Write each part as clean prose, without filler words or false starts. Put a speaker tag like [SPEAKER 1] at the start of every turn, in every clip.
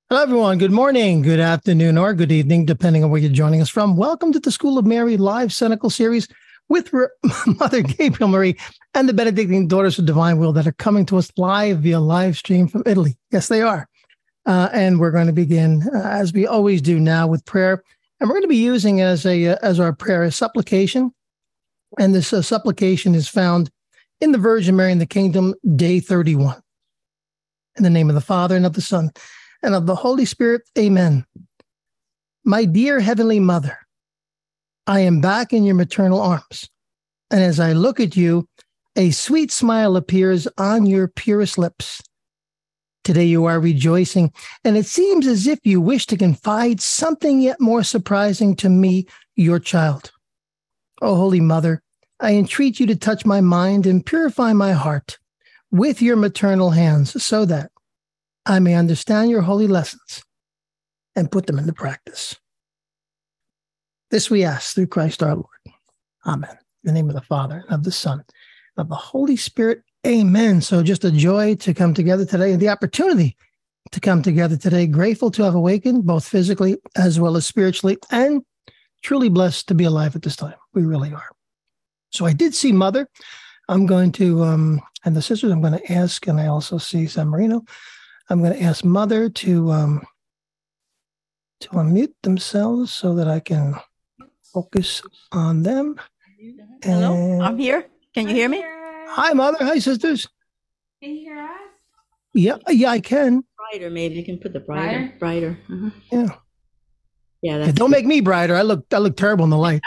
[SPEAKER 1] Hello, everyone. Good morning, good afternoon, or good evening, depending on where you're joining us from. Welcome to the School of Mary live Cenacle series with Mother Gabriel Marie and the Benedictine Daughters of Divine Will that are coming to us live via live stream from Italy. Yes, they are. And we're going to begin, as we always do now, with prayer. And we're going to be using as our prayer a supplication. And this supplication is found in the Virgin Mary in the Kingdom, day 31. In the name of the Father, and of the Son, and of the Holy Spirit. Amen. My dear Heavenly Mother, I am back in your maternal arms. And as I look at you, a sweet smile appears on your purest lips. Today you are rejoicing, and it seems as if you wish to confide something yet more surprising to me, your child. O Holy Mother, I entreat you to touch my mind and purify my heart with your maternal hands so that I may understand your holy lessons and put them into practice. This we ask through Christ our Lord. Amen. In the name of the Father, and of the Son, and of the Holy Spirit. Amen. So just a joy to come together today and the opportunity to come together today. Grateful to have awakened both physically as well as spiritually, and truly blessed to be alive at this time. We really are. So I did see Mother. I'm going to, and the sisters, I'm going to ask, and I also see San Marino. I'm going to ask Mother to unmute themselves so that I can focus on them.
[SPEAKER 2] Hello, I'm here. Can you hear me?
[SPEAKER 1] Hi, Mother. Hi, sisters.
[SPEAKER 3] Can you hear us?
[SPEAKER 1] Yeah, I can.
[SPEAKER 2] Brighter, maybe you can put the brighter. Uh-huh.
[SPEAKER 1] Yeah.
[SPEAKER 2] Yeah.
[SPEAKER 1] Don't make me brighter. I look terrible in the light.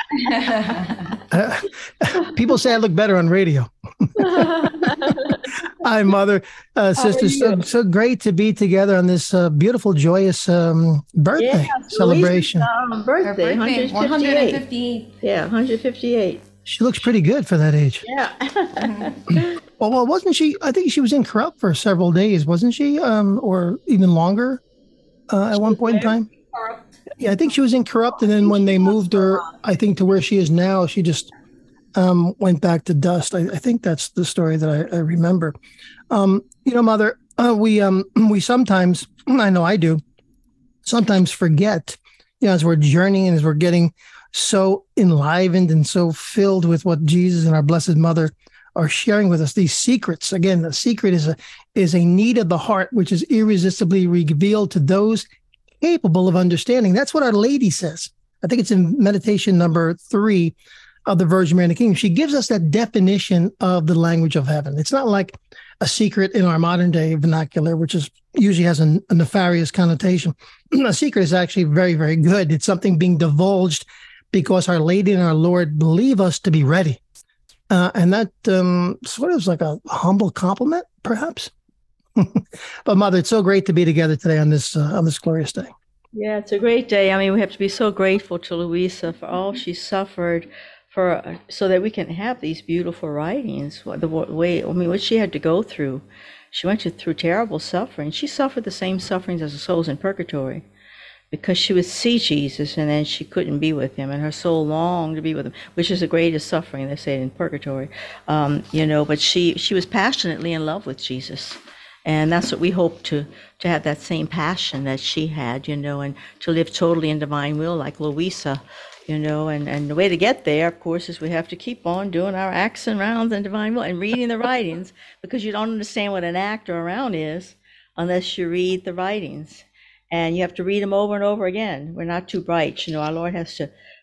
[SPEAKER 1] People say I look better on radio. Hi, Mother, sisters. So great to be together on this beautiful, joyous birthday celebration.
[SPEAKER 2] Birthday,
[SPEAKER 3] 158.
[SPEAKER 2] Yeah, 158.
[SPEAKER 1] She looks pretty good for that age.
[SPEAKER 2] Yeah.
[SPEAKER 1] Well, wasn't she? I think she was in Corrupt for several days, wasn't she? Or even longer at one point in time? Yeah, I think she was in Corrupt, and then when they moved her, I think to where she is now, she just went back to dust. I think that's the story that I remember. Mother, we sometimes, I know I do, sometimes forget, as we're journeying and as we're getting so enlivened and so filled with what Jesus and our Blessed Mother are sharing with us, these secrets. Again, the secret is a need of the heart, which is irresistibly revealed to those capable of understanding. That's what Our Lady says. I think it's in meditation number 3 of the Virgin Mary in the Kingdom. She gives us that definition of the language of heaven. It's not like a secret in our modern day vernacular, which usually has a nefarious connotation. A secret is actually very, very good. It's something being divulged because Our Lady and our Lord believe us to be ready. And that sort of is like a humble compliment, perhaps. But Mother, it's so great to be together today on this glorious day.
[SPEAKER 2] Yeah, it's a great day. I mean, we have to be so grateful to Luisa for all she suffered so that we can have these beautiful writings. What she had to go through. She went through terrible suffering. She suffered the same sufferings as the souls in purgatory because she would see Jesus and then she couldn't be with him, and her soul longed to be with him, which is the greatest suffering, they say, in purgatory. But she was passionately in love with Jesus. And that's what we hope to have, that same passion that she had, and to live totally in divine will like Luisa, and the way to get there, of course, is we have to keep on doing our acts and rounds in divine will and reading the writings, because you don't understand what an act or a round is unless you read the writings. And you have to read them over and over again. We're not too bright. Our Lord has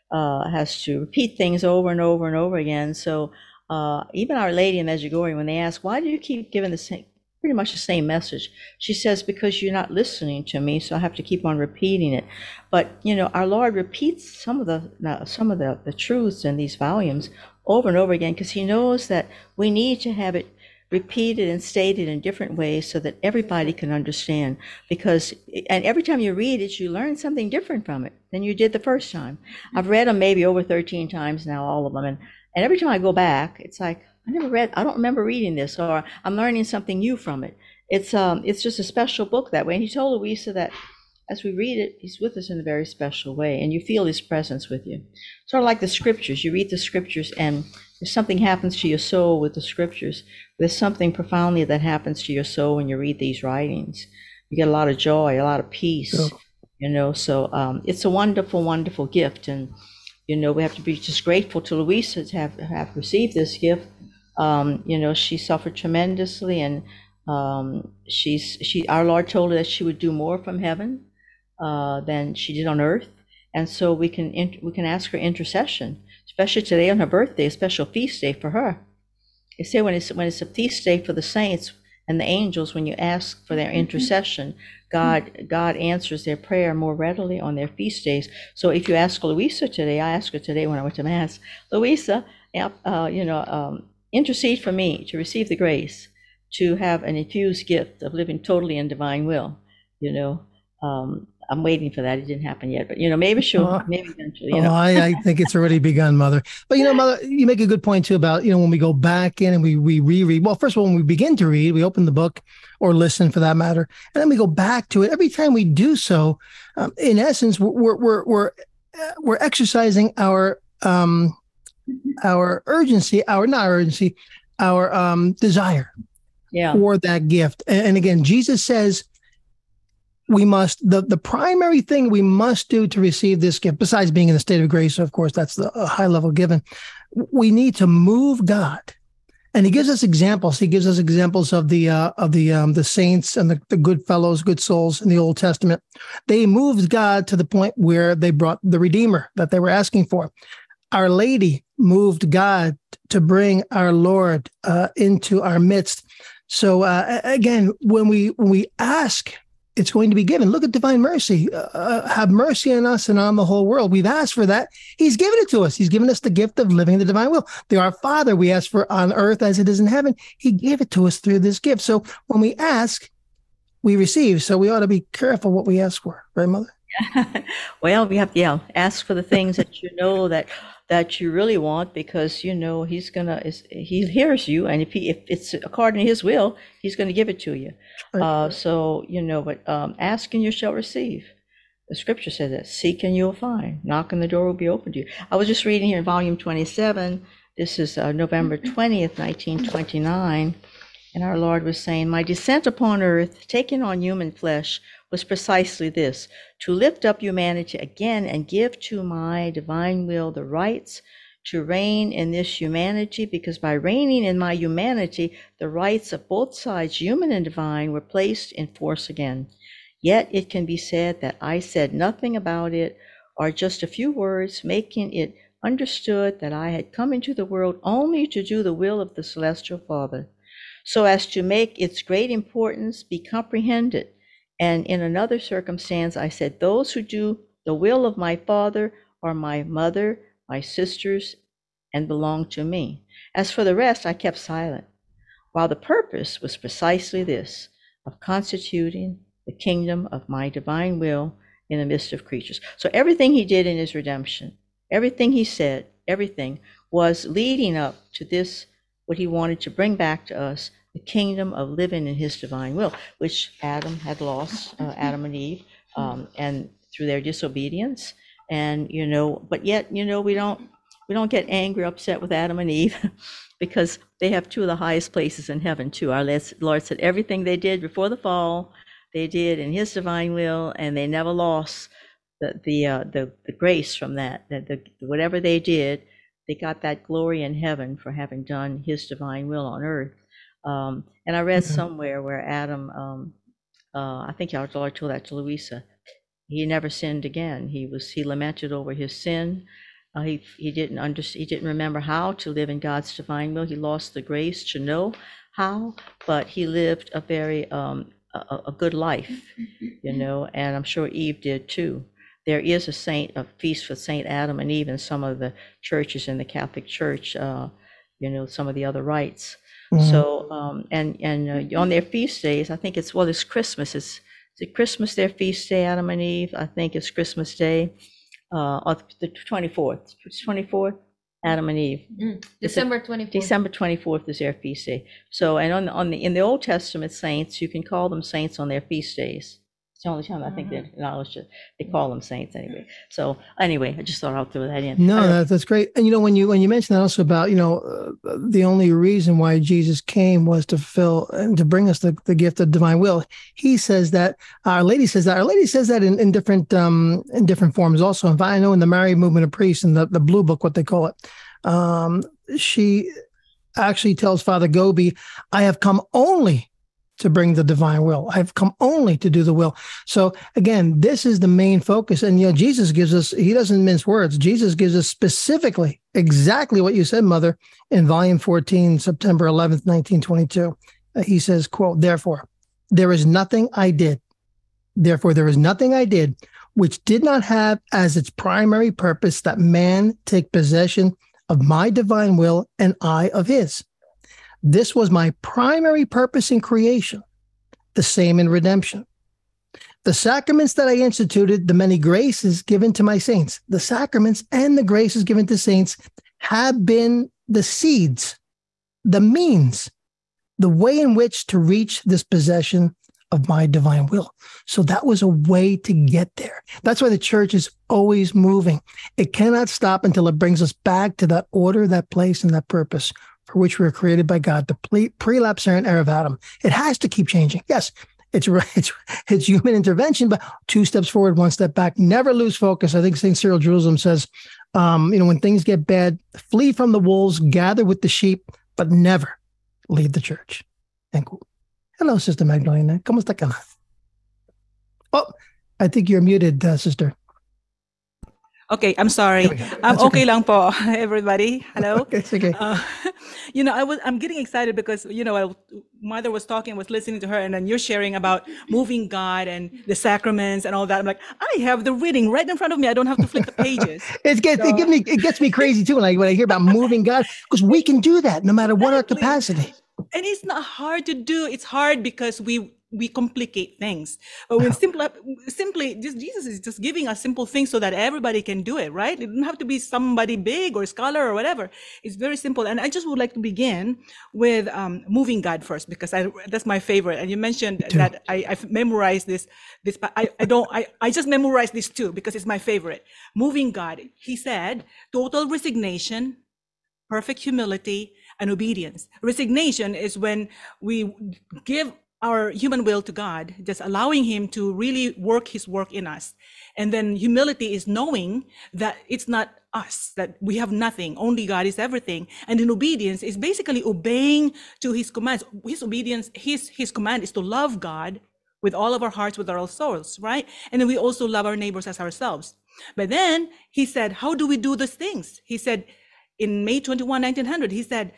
[SPEAKER 2] to repeat things over and over and over again. So even Our Lady in Medjugorje, when they ask, why do you keep giving pretty much the same message, she says, because you're not listening to me, so I have to keep on repeating it. But our Lord repeats some of the truths in these volumes over and over again, because he knows that we need to have it repeated and stated in different ways so that everybody can understand. And every time you read it, you learn something different from it than you did the first time. I've read them maybe over 13 times now, all of them, and every time I go back, it's like, I don't remember reading this, or I'm learning something new from it. It's just a special book that way. And he told Luisa that as we read it, he's with us in a very special way, and you feel his presence with you. Sort of like the scriptures. You read the scriptures, and if something happens to your soul with the scriptures, there's something profoundly that happens to your soul when you read these writings. You get a lot of joy, a lot of peace,
[SPEAKER 1] Yeah.
[SPEAKER 2] So it's a wonderful, wonderful gift. And, we have to be just grateful to Louisa to have received this gift. She suffered tremendously, and our Lord told her that she would do more from heaven than she did on earth. And so we can ask for intercession, especially today on her birthday, a special feast day for her. They say when it's a feast day for the saints and the angels, when you ask for their intercession, God answers their prayer more readily on their feast days. So if you ask Louisa today, I asked her today when I went to Mass, Louisa, intercede for me to receive the grace to have an infused gift of living totally in divine will. I'm waiting for that. It didn't happen yet, but maybe eventually.
[SPEAKER 1] I think it's already begun, Mother. But Mother, you make a good point too about when we go back in and we reread. Well, first of all, when we begin to read, we open the book or listen for that matter, and then we go back to it. Every time we do so, in essence, we're exercising our urgency, our desire for that gift. And again, Jesus says, we must, the primary thing we must do to receive this gift, besides being in the state of grace, so of course, that's the high level given, we need to move God. And he gives us examples. He gives us examples of the saints and the good fellows, good souls in the Old Testament. They moved God to the point where they brought the Redeemer that they were asking for. Our Lady moved God to bring our Lord into our midst. So again, when we ask, it's going to be given. Look at divine mercy. Have mercy on us and on the whole world. We've asked for that. He's given it to us. He's given us the gift of living the divine will. Our Father we ask for on earth as it is in heaven. He gave it to us through this gift. So when we ask, we receive. So we ought to be careful what we ask for. Right, Mother?
[SPEAKER 2] Well, we have to ask for the things that that you really want, because he hears you, and if it's according to his will, he's going to give it to you. Right. But ask and you shall receive. The scripture says that. Seek and you'll find. Knock and the door will be opened to you. I was just reading here in volume 27. This is November 20th, 1929. And our Lord was saying, my descent upon earth, taking on human flesh, was precisely this: to lift up humanity again and give to my divine will the rights to reign in this humanity, because by reigning in my humanity, the rights of both sides, human and divine, were placed in force again. Yet it can be said that I said nothing about it, or just a few words, making it understood that I had come into the world only to do the will of the Celestial Father, so as to make its great importance be comprehended. And in another circumstance, I said, those who do the will of my Father are my mother, my sisters, and belong to me. As for the rest, I kept silent, while the purpose was precisely this, of constituting the kingdom of my divine will in the midst of creatures. So everything he did in his redemption, everything he said, everything was leading up to this, what he wanted to bring back to us, the kingdom of living in his divine will, which Adam had lost, Adam and Eve, and through their disobedience. And but yet we don't get angry, upset with Adam and Eve, because they have two of the highest places in heaven too. Our Lord said everything they did before the fall, they did in his divine will, and they never lost the grace from that. That whatever they did, they got that glory in heaven for having done his divine will on earth. And I read somewhere where Adam, I think our Lord told that to Louisa, he never sinned again. He lamented over his sin. He didn't remember how to live in God's divine will. He lost the grace to know how, but he lived a very a good life, and I'm sure Eve did too. There is a feast for Saint Adam and Eve in some of the churches in the Catholic Church, some of the other rites. Mm-hmm. So, and on their feast days, I think it's Christmas. Is it Christmas, their feast day, Adam and Eve? I think it's Christmas Day, the 24th. It's 24th, Adam and Eve.
[SPEAKER 3] December 24th.
[SPEAKER 2] December 24th is their feast day. So, and in the Old Testament saints, you can call them saints on their feast days. It's the only time I think they acknowledge it. They call them saints anyway. So anyway, I just thought I'll throw that in.
[SPEAKER 1] No, that's great. And when you mentioned that also about the only reason why Jesus came was to fulfill and to bring us the gift of divine will. He says that. Our Lady says that. Our Lady says that in different forms also. And I know in the Married Movement of Priests, in the Blue Book, what they call it, she actually tells Father Gobi, "I have come only to bring the divine will. I've come only to do the will." So again, this is the main focus. And Jesus gives us, he doesn't mince words. Jesus gives us specifically exactly what you said, Mother, in volume 14, September 11th, 1922. He says, quote, "Therefore, there is nothing I did. Therefore, there is nothing I did which did not have as its primary purpose that man take possession of my divine will and I of his. This was my primary purpose in creation, the same in redemption. The sacraments that I instituted, the many graces given to my saints, the sacraments and the graces given to saints have been the seeds, the means, the way in which to reach this possession of my divine will." So that was a way to get there. That's why the church is always moving. It cannot stop until it brings us back to that order, that place, and that purpose for which we were created by God, the prelapsarian era of Adam. It has to keep changing. Yes, it's human intervention, but 2 steps forward, 1 step back. Never lose focus. I think St. Cyril of Jerusalem says, when things get bad, flee from the wolves, gather with the sheep, but never leave the church. End quote. Hello, Sister Magdalena. ¿Cómo está, Kana? Oh, I think you're muted, sister.
[SPEAKER 4] Okay, I'm sorry. Okay lang po, everybody. Hello.
[SPEAKER 1] It's okay.
[SPEAKER 4] I'm getting excited because Mother was listening to her, and then you're sharing about moving God and the sacraments and all that. I'm like, I have the reading right in front of me. I don't have to flip the pages.
[SPEAKER 1] It gets me crazy too when I hear about moving God, because we can do that no matter what our capacity.
[SPEAKER 4] And it's not hard to do. It's hard because we complicate things. But when simply Jesus is just giving us simple things so that everybody can do it, right? It doesn't have to be somebody big or scholar or whatever. It's very simple. And I just would like to begin with moving God first, because that's my favorite. And you mentioned that I've memorized this. I just memorized this too because it's my favorite. Moving God. He said, total resignation, perfect humility, and obedience. Resignation is when we give our human will to God, just allowing him to really work his work in us. And then humility is knowing that it's not us, that we have nothing, only God is everything. And then obedience is basically obeying to his commands. His obedience, his command is to love God with all of our hearts, with our souls, right? And then we also love our neighbors as ourselves. But then he said, how do we do those things? He said in May 21, 1900, he said,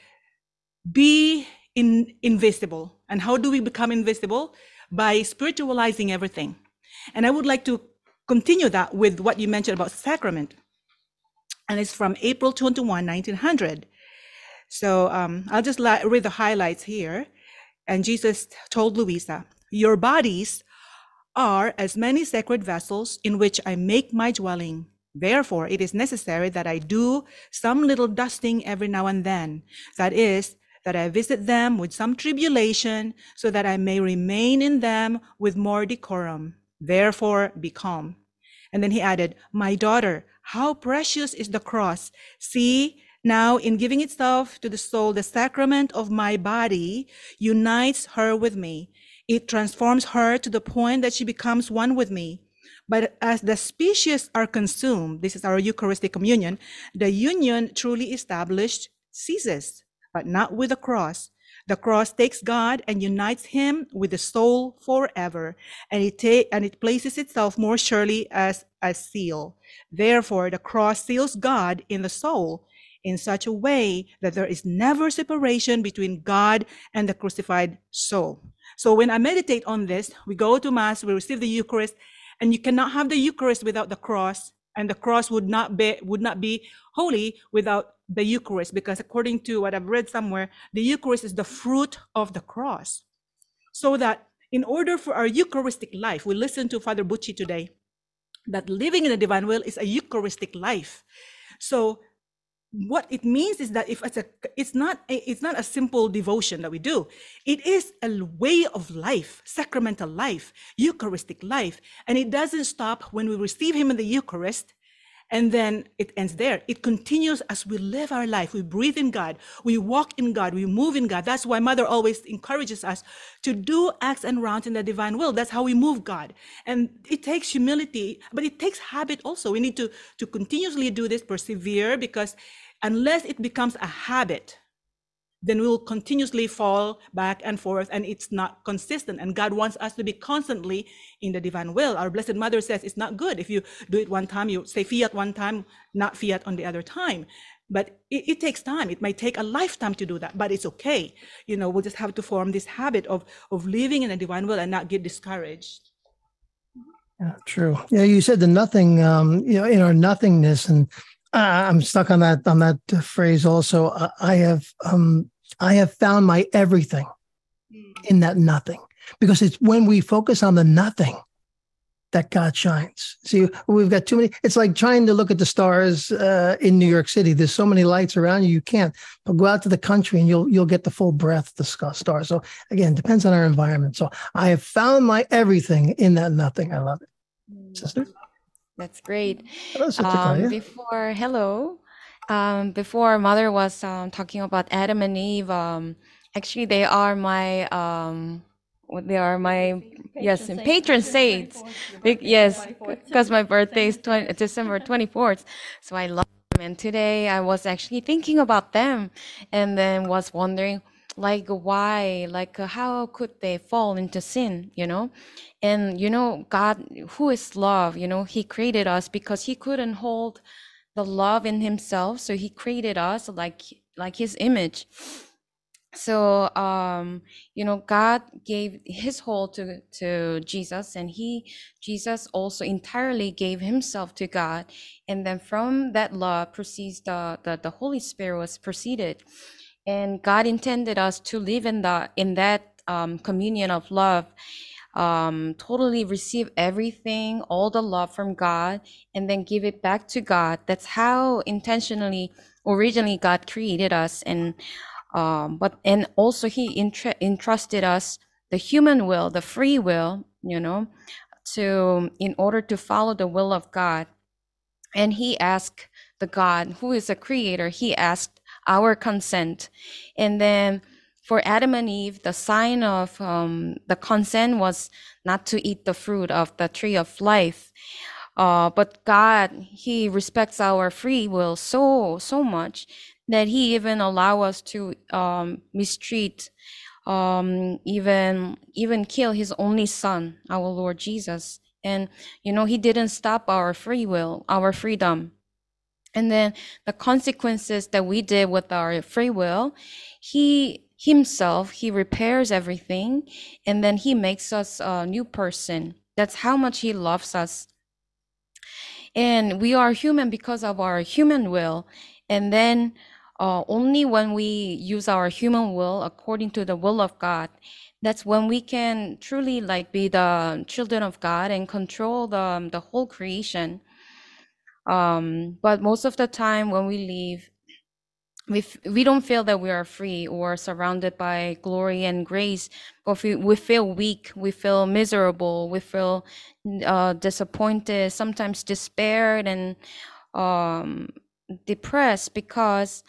[SPEAKER 4] be invisible. And how do we become invisible? By spiritualizing everything. And I would like to continue that with what you mentioned about sacrament. And it's from April 21, 1900. So I'll just read the highlights here. And Jesus told Luisa, your bodies are as many sacred vessels in which I make my dwelling. Therefore, it is necessary that I do some little dusting every now and then. That is, that I visit them with some tribulation, so that I may remain in them with more decorum. Therefore, be calm. And then he added, my daughter, how precious is the cross. See, now in giving itself to the soul, the sacrament of my body unites her with me. It transforms her to the point that she becomes one with me. But as the species are consumed, this is our Eucharistic communion, the union truly established ceases, but not with the cross. The cross takes God and unites him with the soul forever, and it places itself more surely as a seal. Therefore, the cross seals God in the soul in such a way that there is never separation between God and the crucified soul. So when I meditate on this, we go to Mass, we receive the Eucharist, and you cannot have the Eucharist without the cross, and the cross would not be holy without the Eucharist, because according to what I've read somewhere, the Eucharist is the fruit of the cross. So that in order for our Eucharistic life, we listened to Father Bucci today, that living in the divine will is a Eucharistic life. So what it means is that if it's not a simple devotion that we do. It is a way of life, sacramental life, Eucharistic life, and it doesn't stop when we receive him in the Eucharist and then it ends there. It continues as we live our life. We breathe in God, we walk in God, we move in God. That's why Mother always encourages us to do acts and rounds in the divine will. That's how we move God. And it takes humility, but it takes habit also. We need to continuously do this, persevere, because unless it becomes a habit, then we will continuously fall back and forth, and it's not consistent. And God wants us to be constantly in the divine will. Our Blessed Mother says it's not good if you do it one time, you say fiat one time, not fiat on the other time. But it takes time. It might take a lifetime to do that, but it's okay. We'll just have to form this habit of living in the divine will and not get discouraged.
[SPEAKER 1] Yeah, true. Yeah, you said the nothing, in our nothingness, and I'm stuck on that phrase also. I have found my everything in that nothing, because it's when we focus on the nothing that God shines. See, we've got too many. It's like trying to look at the stars in New York City. There's so many lights around you, you can't. But go out to the country and you'll get the full breadth of the stars. So again, depends on our environment. So I have found my everything in that nothing. I love it, sister.
[SPEAKER 5] That's great.
[SPEAKER 1] Hello, Sister
[SPEAKER 5] Before Mother was talking about Adam and Eve, actually they are my patron saints. Yes, because my birthday is December 24th, so I love them. And today I was actually thinking about them, and then was wondering, like, why, like, how could they fall into sin, And God, who is love, he created us because he couldn't hold the love in himself, so he created us like his image. So God gave his whole to Jesus, and Jesus also entirely gave himself to God, and then from that love proceeds the Holy Spirit was proceeded. And God intended us to live in that communion of love, totally receive everything, all the love from God, and then give it back to God. That's how originally God created us, and also he entrusted us the human will, the free will, in order to follow the will of God. And he asked the God who is a creator, he asked our consent. And then for Adam and Eve, the sign of the consent was not to eat the fruit of the tree of life. But God, he respects our free will so much that he even allow us to mistreat, even kill his only son, our Lord Jesus. And he didn't stop our free will, our freedom. And then the consequences that we did with our free will, he repairs everything, and then he makes us a new person. That's how much he loves us. And we are human because of our human will. And then only when we use our human will according to the will of God, that's when we can truly be the children of God and control the whole creation. But most of the time when we leave, we don't feel that we are free or surrounded by glory and grace, but we feel weak, we feel miserable, we feel disappointed, sometimes despaired and depressed because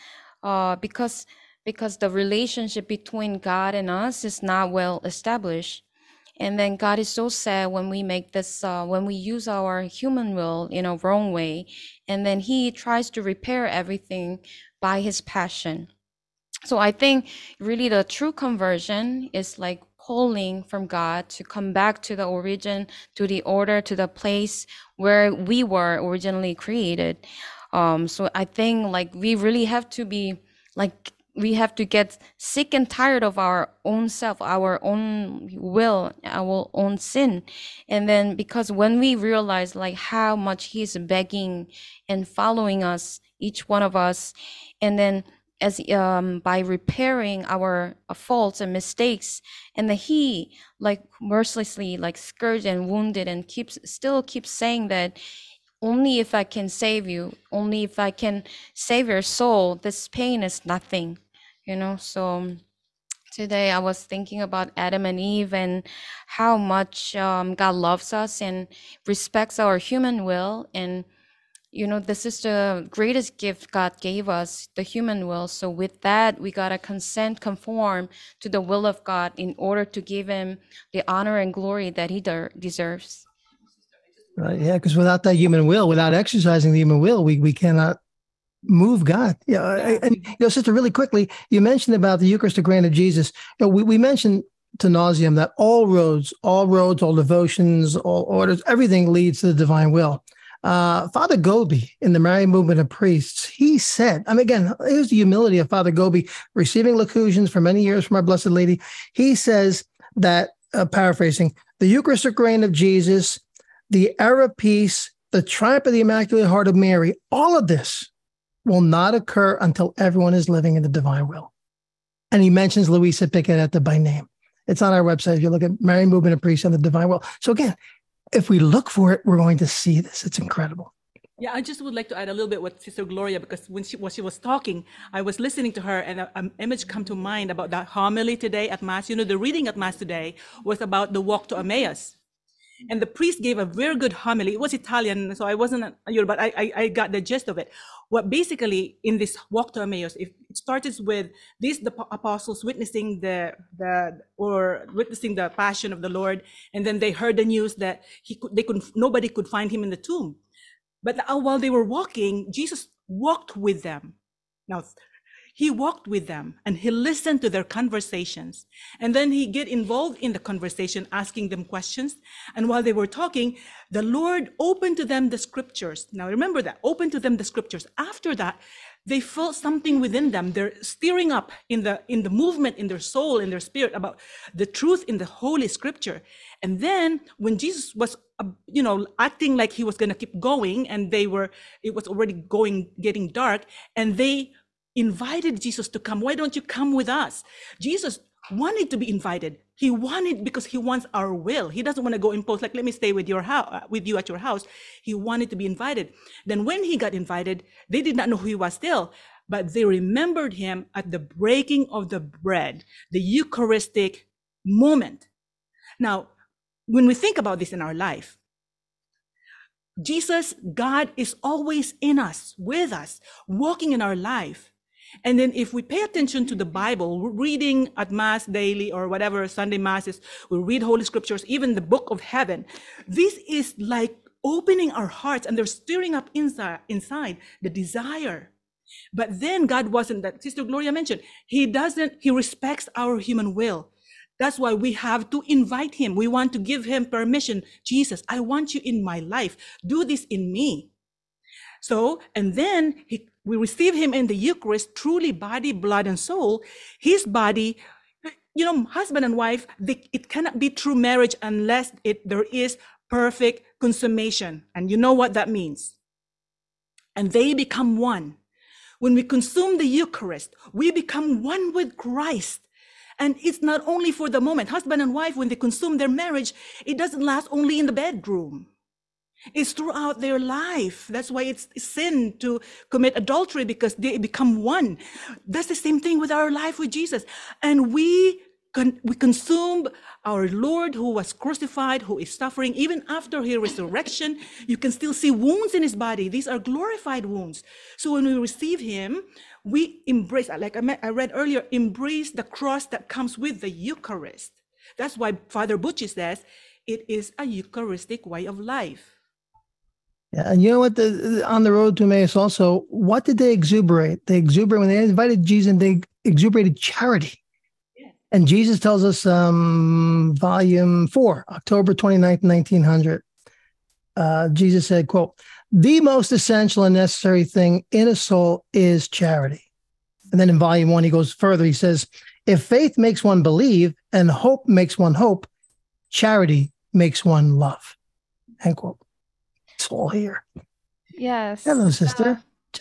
[SPEAKER 5] the relationship between God and us is not well established. And then God is so sad when we make this, when we use our human will in a wrong way, and then he tries to repair everything by his passion. So I think really the true conversion is like calling from God to come back to the origin, to the order, to the place where we were originally created. So I think we really have to be we have to get sick and tired of our own self, our own will, our own sin. And then because when we realize how much he's begging and following us, each one of us, and then as by repairing our faults and mistakes, and then he mercilessly scourged and wounded and still keeps saying that only if I can save you, only if I can save your soul, this pain is nothing, you know. So today I was thinking about Adam and Eve and how much God loves us and respects our human will. And you know, this is the greatest gift God gave us, the human will. So with that, we gotta conform to the will of God in order to give him the honor and glory that he deserves.
[SPEAKER 1] Right. Yeah. Because without that human will, without exercising the human will, we cannot move God. Yeah. And, Sister, really quickly, you mentioned about the Eucharistic reign of Jesus. We mentioned to nauseam that all roads, all devotions, all orders, everything leads to the divine will. Father Gobi in the Marian Movement of Priests, he said, again, here's the humility of Father Gobi, receiving locutions for many years from Our Blessed Lady. He says that, paraphrasing, the Eucharistic reign of Jesus, the era of peace, the triumph of the Immaculate Heart of Mary, all of this will not occur until everyone is living in the divine will. And he mentions Luisa Piccarreta by name. It's on our website. If you look at Marian Movement of Priests and the divine will. So again, if we look for it, we're going to see this. It's incredible.
[SPEAKER 4] Yeah, I just would like to add a little bit with Sister Gloria, because when she was talking, I was listening to her, and an image come to mind about that homily today at Mass. You know, the reading at Mass today was about the walk to Emmaus. And the priest gave a very good homily. It was Italian, so I wasn't, but I got the gist of it. What basically in this walk to Emmaus, if it started with the apostles witnessing witnessing the passion of the Lord, and then they heard the news that nobody could find him in the tomb. But while they were walking, Jesus walked with them. Now, he walked with them and he listened to their conversations. And then he get involved in the conversation, asking them questions. And while they were talking, the Lord opened to them the scriptures. Now remember that, opened to them the scriptures. After that, they felt something within them. They're stirring up in the movement, in their soul, in their spirit, about the truth in the Holy Scripture. And then when Jesus was, acting like he was going to keep going, and it was already getting dark, and they invited Jesus to come. Why don't you come with us? Jesus wanted to be invited. He wanted, because he wants our will. He doesn't want to go impose, like, let me stay with you at your house. He wanted to be invited. Then when he got invited, they did not know who he was still, but they remembered him at the breaking of the bread, the Eucharistic moment. Now, when we think about this in our life, Jesus, God, is always in us, with us, walking in our life. And then if we pay attention to the Bible, we're reading at Mass daily or whatever, Sunday Masses, we read Holy Scriptures, even the book of heaven. This is like opening our hearts, and they're stirring up inside the desire. But then God wasn't, that Sister Gloria mentioned, he respects our human will. That's why we have to invite him. We want to give him permission. Jesus, I want you in my life. Do this in me. So, and then we receive him in the Eucharist, truly body, blood, and soul. His body, husband and wife, it cannot be true marriage unless there is perfect consummation. And you know what that means. And they become one. When we consume the Eucharist, we become one with Christ. And it's not only for the moment. Husband and wife, when they consume their marriage, it doesn't last only in the bedroom. It's throughout their life. That's why it's sin to commit adultery, because they become one. That's the same thing with our life with Jesus. And we consume our Lord, who was crucified, who is suffering. Even after his resurrection, you can still see wounds in his body. These are glorified wounds. So when we receive him, we embrace, like I read earlier, embrace the cross that comes with the Eucharist. That's why Father Bucci says it is a Eucharistic way of life.
[SPEAKER 1] Yeah, and you know what? On the road to Emmaus also, what did they exuberate? They exuberated when they invited Jesus, they exuberated charity. Yeah. And Jesus tells us, volume 4, October 29th, 1900, Jesus said, quote, "The most essential and necessary thing in a soul is charity." And then in volume 1, he goes further. He says, "If faith makes one believe and hope makes one hope, charity makes one love." End quote. It's all here.
[SPEAKER 3] Yes.
[SPEAKER 1] Hello, sister.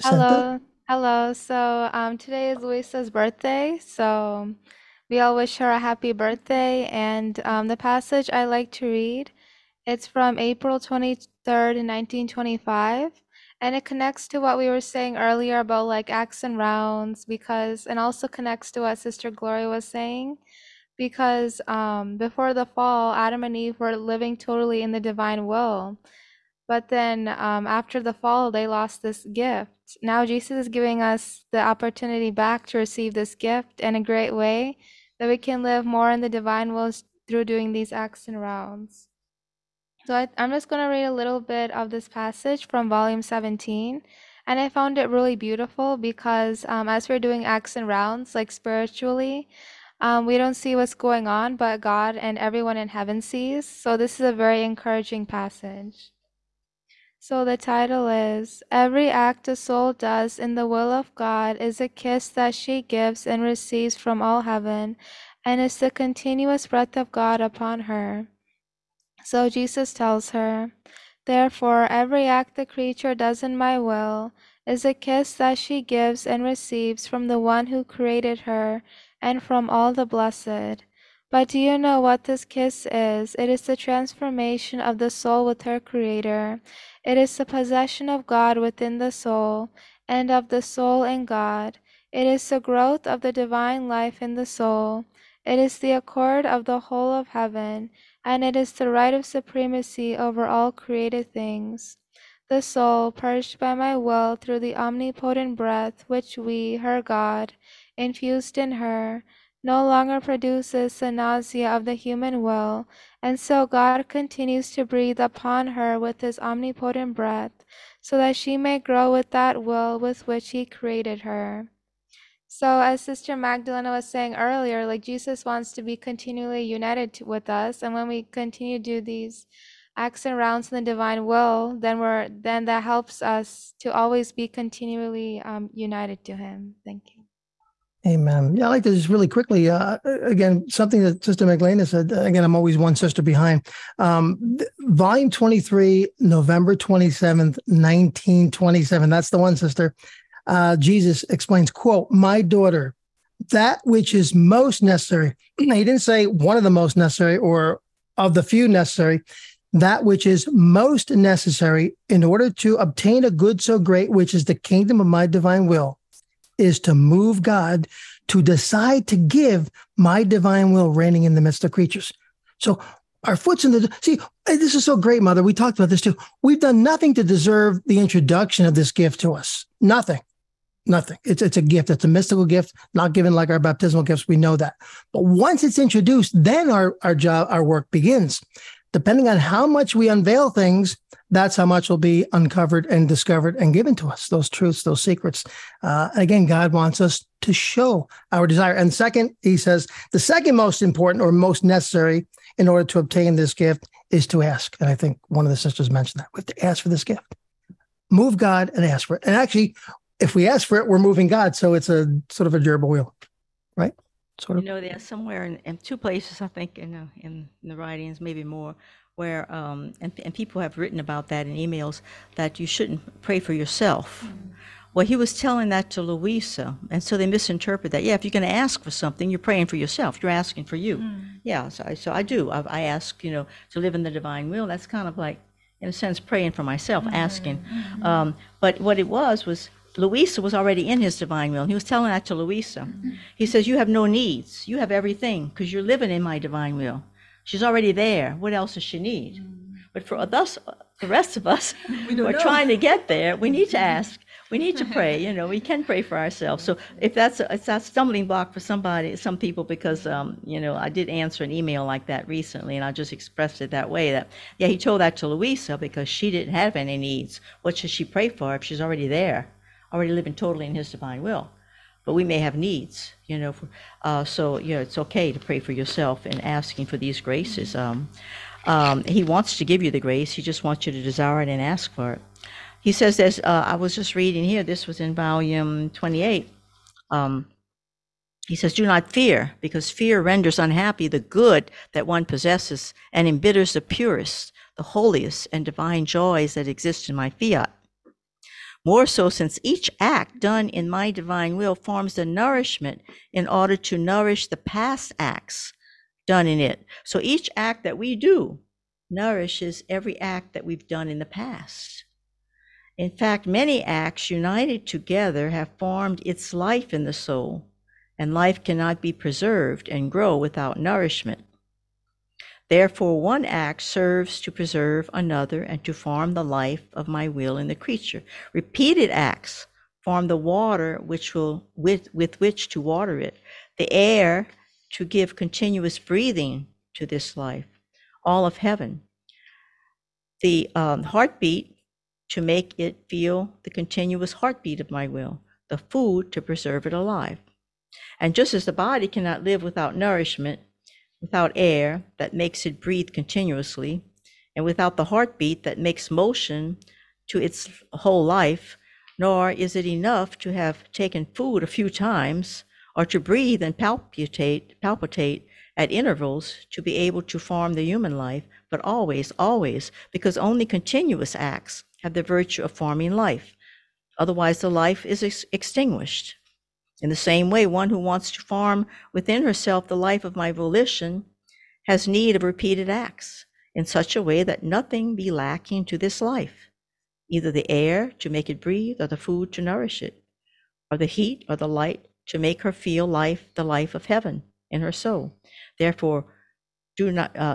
[SPEAKER 3] Hello. So today is Luisa's birthday. So we all wish her a happy birthday. And the passage I like to read It's from April 23rd, 1925. And it connects to what we were saying earlier about like acts and rounds, and also connects to what Sister Gloria was saying, because before the fall, Adam and Eve were living totally in the divine will. But then after the fall, they lost this gift. Now Jesus is giving us the opportunity back to receive this gift in a great way, that we can live more in the divine will through doing these acts and rounds. So I'm just going to read a little bit of this passage from volume 17. And I found it really beautiful because as we're doing acts and rounds, like spiritually, we don't see what's going on, but God and everyone in heaven sees. So this is a very encouraging passage. So the title is, Every act a soul does in the will of God is a kiss that she gives and receives from all heaven, and is the continuous breath of God upon her. So Jesus tells her, Therefore every act the creature does in my will is a kiss that she gives and receives from the one who created her and from all the blessed. But do you know what this kiss is? It is the transformation of the soul with her Creator. It is the possession of God within the soul, and of the soul in God. It is the growth of the divine life in the soul. It is the accord of the whole of heaven, and it is the right of supremacy over all created things. The soul, purged by my will through the omnipotent breath which we, her God, infused in her, no longer produces the nausea of the human will, and so God continues to breathe upon her with his omnipotent breath, so that she may grow with that will with which he created her. So as Sister Magdalena was saying earlier, like Jesus wants to be continually united with us, and when we continue to do these acts and rounds in the divine will, then that helps us to always be continually united to him. Thank you.
[SPEAKER 1] Amen. Yeah, I'd like to just really quickly, again, something that Sister Magdalena said, again, I'm always one sister behind. Volume 23, November 27th, 1927. That's the one, sister. Jesus explains, quote, my daughter, that which is most necessary. He didn't say one of the most necessary or of the few necessary. That which is most necessary in order to obtain a good so great, which is the kingdom of my divine will, is to move God to decide to give my divine will reigning in the midst of creatures. So our foot's in the, see, this is so great, Mother. We talked about this too. We've done nothing to deserve the introduction of this gift to us. Nothing. It's a gift. It's a mystical gift, not given like our baptismal gifts. We know that. But once it's introduced, then our job, our work begins. Depending on how much we unveil things, that's how much will be uncovered and discovered and given to us, those truths, those secrets. Again, God wants us to show our desire. And second, he says, the second most important or most necessary in order to obtain this gift is to ask. And I think one of the sisters mentioned that. We have to ask for this gift. Move God and ask for it. And actually, if we ask for it, we're moving God. So it's a sort of a gerbil wheel, right? Sort of.
[SPEAKER 2] You know, there's somewhere in two places, I think, in the writings, maybe more, where and people have written about that in emails, that you shouldn't pray for yourself. Mm-hmm. Well, he was telling that to Louisa, and so they misinterpret that. Yeah, if you're going to ask for something, you're praying for yourself. You're asking for you. Mm-hmm. Yeah, so I do. I ask, to live in the divine will. That's kind of like, in a sense, praying for myself, mm-hmm. asking. Mm-hmm. But what it was Louisa was already in his divine will. And he was telling that to Louisa. Mm-hmm. He says, you have no needs. You have everything because you're living in my divine will. She's already there. What else does she need? Mm-hmm. But for us, the rest of us who are trying to get there, we need to ask. We need to pray. We can pray for ourselves. So if it's a stumbling block for some people, because, I did answer an email like that recently, and I just expressed it that way, that, yeah, he told that to Louisa because she didn't have any needs. What should she pray for if she's already there? Already living totally in his divine will. But we may have needs, so it's okay to pray for yourself and asking for these graces. He wants to give you the grace. He just wants you to desire it and ask for it. He says I was just reading here, this was in volume 28. He says, do not fear, because fear renders unhappy the good that one possesses and embitters the purest, the holiest, and divine joys that exist in my fiat. More so, since each act done in my divine will forms the nourishment in order to nourish the past acts done in it. So each act that we do nourishes every act that we've done in the past. In fact, many acts united together have formed its life in the soul, and life cannot be preserved and grow without nourishment. Therefore, one act serves to preserve another and to form the life of my will in the creature. Repeated acts form the water with which to water it, the air to give continuous breathing to this life, all of heaven, the heartbeat to make it feel the continuous heartbeat of my will, the food to preserve it alive. And just as the body cannot live without nourishment, without air that makes it breathe continuously, and without the heartbeat that makes motion to its whole life, nor is it enough to have taken food a few times or to breathe and palpitate at intervals to be able to form the human life, but always, because only continuous acts have the virtue of forming life. Otherwise, the life is extinguished. In the same way, one who wants to form within herself the life of my volition has need of repeated acts in such a way that nothing be lacking to this life, either the air to make it breathe or the food to nourish it, or the heat or the light to make her feel life, the life of heaven in her soul. Therefore, do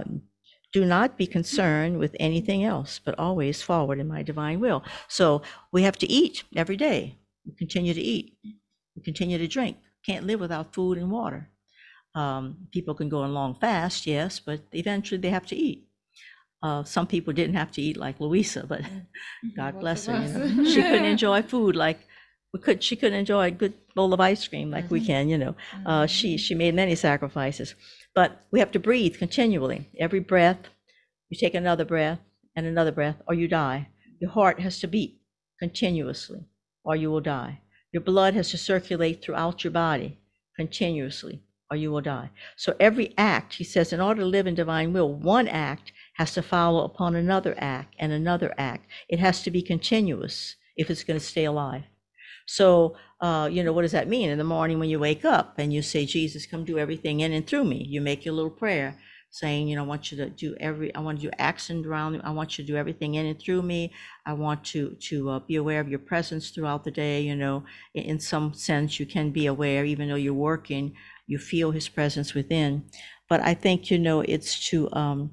[SPEAKER 2] not be concerned with anything else, but always forward in my divine will. So we have to eat every day. We continue to eat. We continue to drink. Can't live without food and water. People can go on long fast, yes, but eventually they have to eat. Some people didn't have to eat like Louisa, but God bless her. You know? She couldn't enjoy food like she couldn't enjoy a good bowl of ice cream like we can. You know, she made many sacrifices. But we have to breathe continually. Every breath, you take another breath and another breath, or you die. Your heart has to beat continuously, or you will die. Your blood has to circulate throughout your body continuously, or you will die. So every act, he says, in order to live in divine will, one act has to follow upon another act and another act. It has to be continuous if it's going to stay alive. So, what does that mean? In the morning when you wake up and you say, Jesus, come do everything in and through me. You make your little prayer saying, I want you to do I want to do actions around me. I want you to do everything in and through me. I want to be aware of your presence throughout the day. In some sense, you can be aware, even though you're working, you feel his presence within. But I think, it's to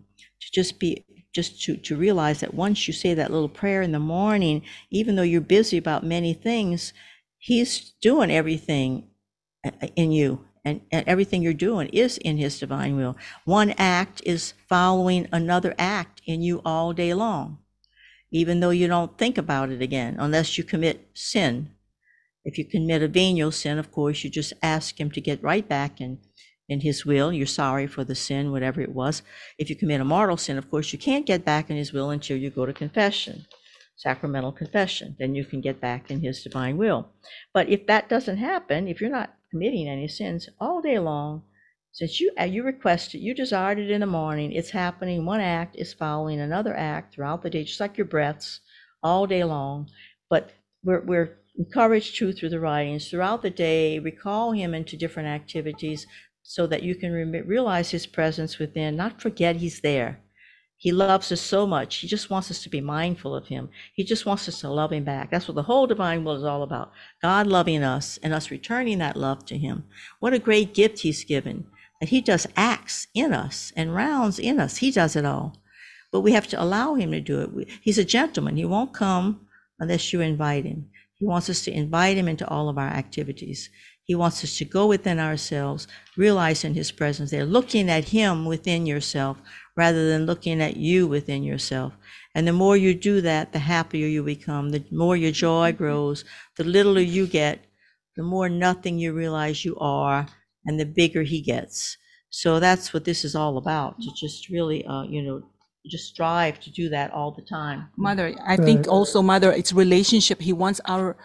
[SPEAKER 2] realize that once you say that little prayer in the morning, even though you're busy about many things, he's doing everything in you. And everything you're doing is in his divine will. One act is following another act in you all day long, even though you don't think about it again, unless you commit sin. If you commit a venial sin, of course, you just ask him to get right back in his will. You're sorry for the sin, whatever it was. If you commit a mortal sin, of course, you can't get back in his will until you go to confession, sacramental confession. Then you can get back in his divine will. But if that doesn't happen, if you're not committing any sins all day long, since you requested, you desired it in the morning, it's happening. One act is following another act throughout the day, just like your breaths, all day long. But we're encouraged to, through the writings, throughout the day, recall him into different activities so that you can realize his presence within, not forget he's there. He loves us so much. He just wants us to be mindful of him. He just wants us to love him back. That's what the whole divine will is all about. God loving us and us returning that love to him. What a great gift he's given, that he just acts in us and rounds in us. He does it all. But we have to allow him to do it. He's a gentleman. He won't come unless you invite him. He wants us to invite him into all of our activities. He wants us to go within ourselves, realizing his presence there, looking at him within yourself, rather than looking at you within yourself. And the more you do that, the happier you become, the more your joy grows, the littler you get, the more nothing you realize you are, and the bigger he gets. So that's what this is all about, to just really, just strive to do that all the time.
[SPEAKER 4] Mother, I think also, Mother, it's relationship. He wants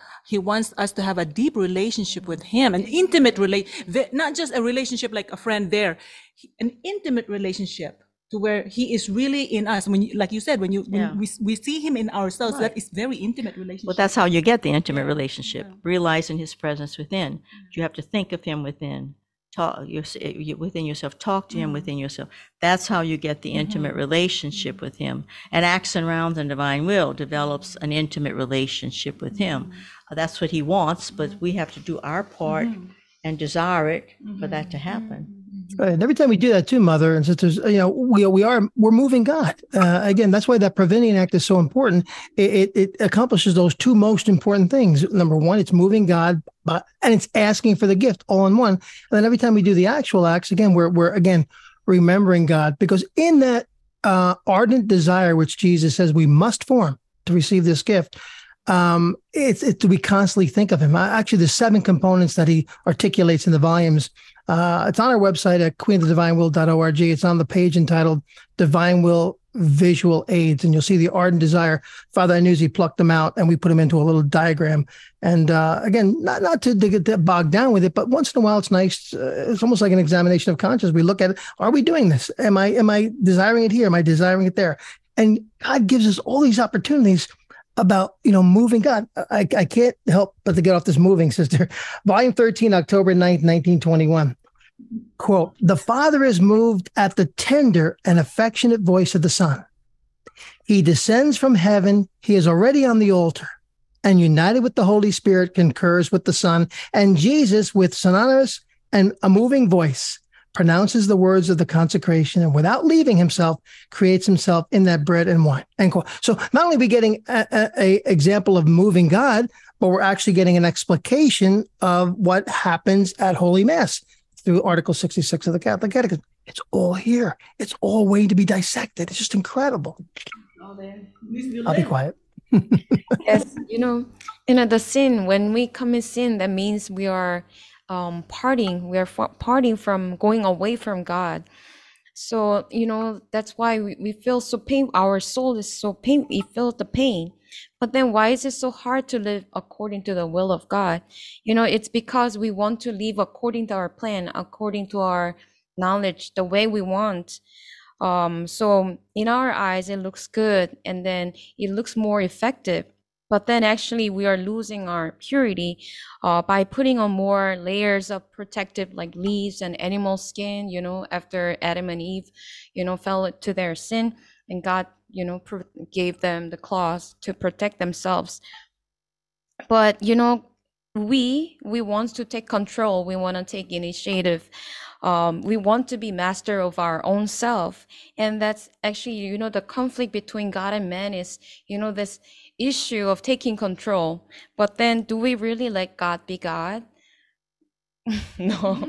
[SPEAKER 4] us to have a deep relationship with him, an intimate not just a relationship like a friend there, an intimate relationship to where he is really in us. When like you said, when we see him in ourselves, right. That is very intimate relationship.
[SPEAKER 2] Well, that's how you get the intimate relationship, realizing his presence within. You have to think of him within. talk within yourself, talk to him within yourself. That's how you get the intimate relationship with him. And Acts and Rounds and Divine Will develops an intimate relationship with him. That's what he wants, but we have to do our part and desire it for that to happen.
[SPEAKER 1] Right. And every time we do that too, Mother and sisters, we're moving God. Again, that's why that Providian Act is so important. It accomplishes those two most important things. Number one, it's moving God, and it's asking for the gift all in one. And then every time we do the actual acts, again, we're again remembering God, because in that ardent desire which Jesus says we must form to receive this gift, it's we constantly think of him. Actually, the 7 components that he articulates in the volumes. It's on our website at queenofthedivinewill.org. It's on the page entitled Divine Will Visual Aids, and you'll see the ardent desire. Father Iannuzzi plucked them out, and we put them into a little diagram. And again, not to get bogged down with it, but once in a while, it's nice. It's almost like an examination of conscience. We look at it. Are we doing this? Am I desiring it here? Am I desiring it there? And God gives us all these opportunities about, moving God. I can't help but to get off this moving, sister. Volume 13, October 9th, 1921. Quote, "The Father is moved at the tender and affectionate voice of the Son. He descends from heaven. He is already on the altar, and united with the Holy Spirit concurs with the Son. And Jesus, with sonorous and a moving voice, pronounces the words of the consecration, and without leaving himself, creates himself in that bread and wine." End quote. So not only are we getting a example of moving God, but we're actually getting an explication of what happens at Holy Mass through Article 66 of the Catholic Catechism. It's all here. It's all waiting to be dissected. It's just incredible. I'll be quiet.
[SPEAKER 5] Yes, the sin, when we commit sin, that means we are parting. We are parting from going away from God. So, that's why we feel so pain. Our soul is so pain. We feel the pain. But then why is it so hard to live according to the will of God? It's because we want to live according to our plan, according to our knowledge, the way we want. So in our eyes, it looks good, and then it looks more effective. But then actually we are losing our purity by putting on more layers of protective, like leaves and animal skin, after Adam and Eve, fell to their sin, and God, gave them the claws to protect themselves. But, we want to take control. We want to take initiative. We want to be master of our own self. And that's actually, the conflict between God and man is, this issue of taking control. But then do we really let God be God? No.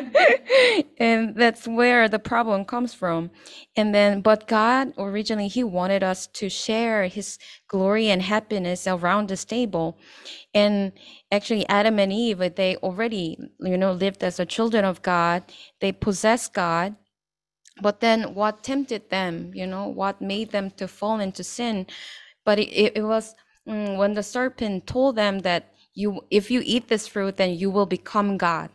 [SPEAKER 5] And that's where the problem comes from. And then, but God originally, he wanted us to share his glory and happiness around this table. And actually Adam and Eve, they already, lived as the children of God. They possessed God. But then what tempted them, what made them to fall into sin? But it was when the serpent told them that if you eat this fruit, then you will become God.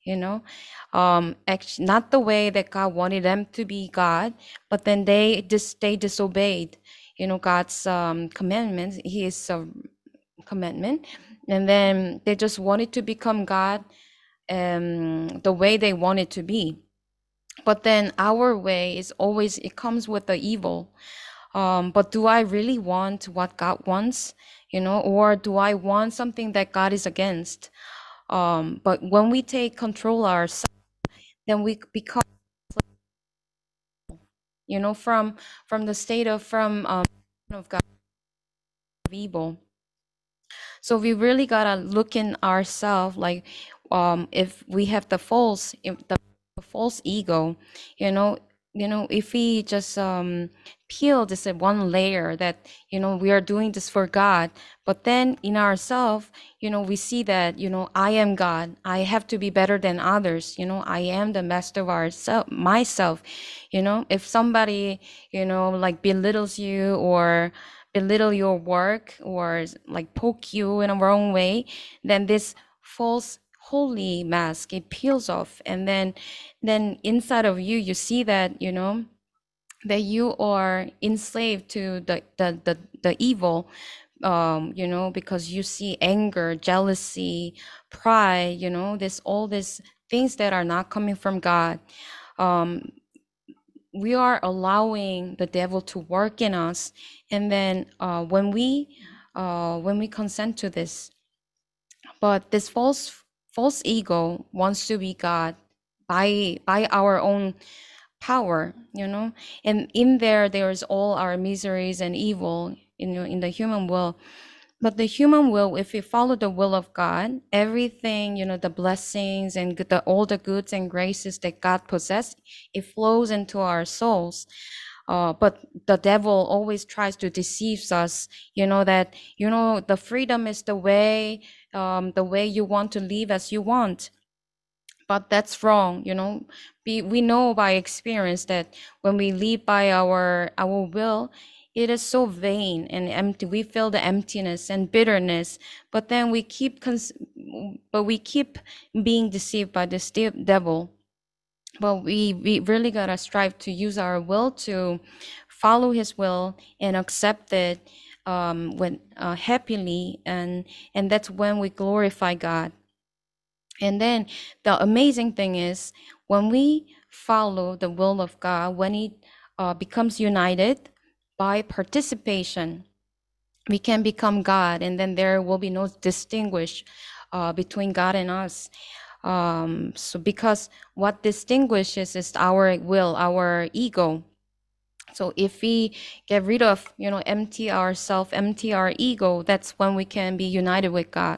[SPEAKER 5] Actually, not the way that God wanted them to be God, but then they disobeyed, God's commandments. His commandment, and then they just wanted to become God, the way they wanted to be. But then our way is always, it comes with the evil. But do I really want what God wants, or do I want something that God is against? But when we take control ourselves, then we become, from the state of of God, of evil. So we really gotta look in ourselves, like if we have the false ego, if we just peel this one layer that we are doing this for God, but then in ourselves, we see that I am God, I have to be better than others, I am the master of myself. If somebody like belittles you or belittle your work or like poke you in a wrong way, then this false holy mask, it peels off, and then inside of you, you see that that you are enslaved to the evil, because you see anger, jealousy, pride, all these things that are not coming from God, we are allowing the devil to work in us. And then when we consent to this, but this false ego wants to be God by our own power, and in there's all our miseries and evil in the human will. But the human will, if we follow the will of God, everything, the blessings and all the goods and graces that God possesses, it flows into our souls. But the devil always tries to deceive us, that, the freedom is the way you want to live as you want. But that's wrong. We know by experience that when we live by our will, it is so vain and empty. We feel the emptiness and bitterness, but then we keep being deceived by this devil. But we really gotta strive to use our will to follow his will and accept it when happily, and that's when we glorify God. And then the amazing thing is, when we follow the will of God, when it becomes united by participation, we can become God, and then there will be no distinguish between God and us. So because what distinguishes is our will, our ego. So if we get rid of, empty ourself, empty our ego, that's when we can be united with God.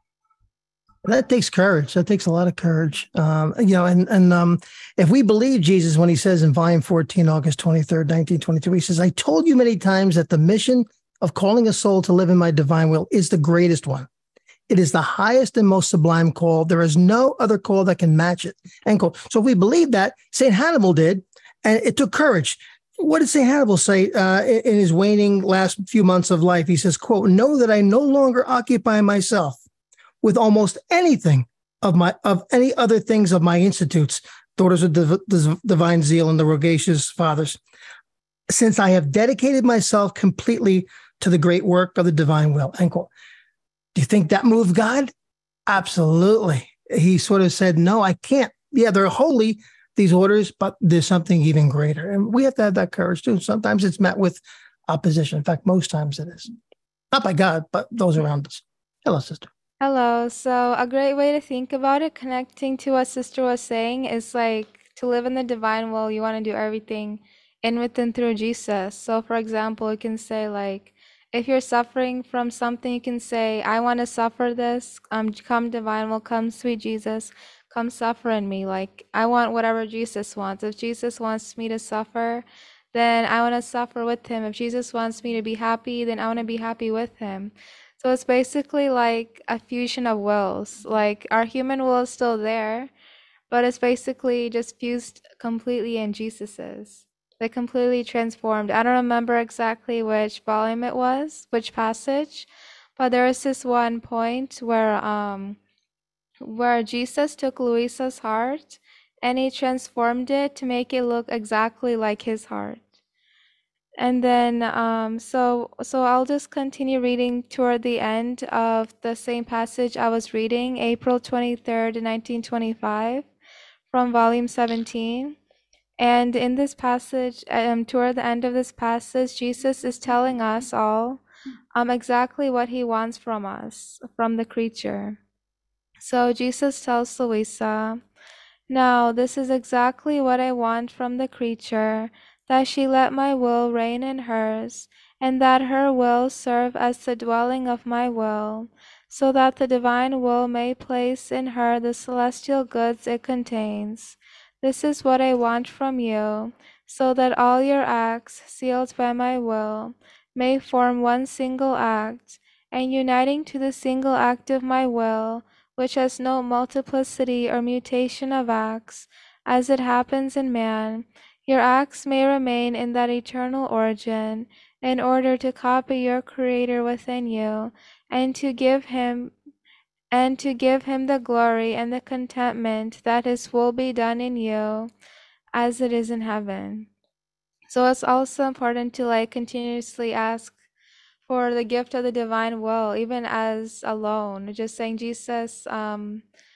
[SPEAKER 1] That takes courage. That takes a lot of courage. And if we believe Jesus when he says in volume 14, August 23rd, 1922, he says, I told you many times that the mission of calling a soul to live in my divine will is the greatest one. It is the highest and most sublime call. There is no other call that can match it. End quote. So if we believe that, St. Hannibal did, and it took courage. What did St. Hannibal say in his waning last few months of life? He says, quote, know that I no longer occupy myself with almost anything of any other things of my institutes, Daughters of Divine Zeal and the Rogatious Fathers, since I have dedicated myself completely to the great work of the divine will. End quote. Do you think that moved God? Absolutely. He sort of said, no, I can't. Yeah, they're holy, these orders, but there's something even greater. And we have to have that courage too. Sometimes it's met with opposition. In fact, most times it is. Not by God, but those around us. Hello, sister.
[SPEAKER 3] Hello. So, a great way to think about it, connecting to what Sister was saying, is like to live in the divine will, you want to do everything in, with, and through Jesus. So, for example, you can say, like, if you're suffering from something, you can say, I want to suffer this. Come divine will, come sweet Jesus, come suffer in me. Like, I want whatever Jesus wants. If Jesus wants me to suffer, then I want to suffer with him. If Jesus wants me to be happy, then I want to be happy with him. So it's basically like a fusion of wills. Like our human will is still there, but it's basically just fused completely in Jesus's. They completely transformed. I don't remember exactly which volume it was, which passage, but there was this one point where Jesus took Luisa's heart and he transformed it to make it look exactly like his heart. And then, so I'll just continue reading toward the end of the same passage I was reading, April 23rd, 1925, from volume 17. And in this passage, toward the end of this passage, Jesus is telling us all exactly what he wants from us, from the creature. So Jesus tells Luisa, now this is exactly what I want from the creature, that she let my will reign in hers, and that her will serve as the dwelling of my will, so that the divine will may place in her the celestial goods it contains. This is what I want from you, so that all your acts, sealed by my will, may form one single act, and uniting to the single act of my will, which has no multiplicity or mutation of acts, as it happens in man, your acts may remain in that eternal origin, in order to copy your Creator within you, and to give him the glory and the contentment that his will be done in you, as it is in heaven. So it's also important to like continuously ask for the gift of the divine will, even as alone, just saying, Jesus,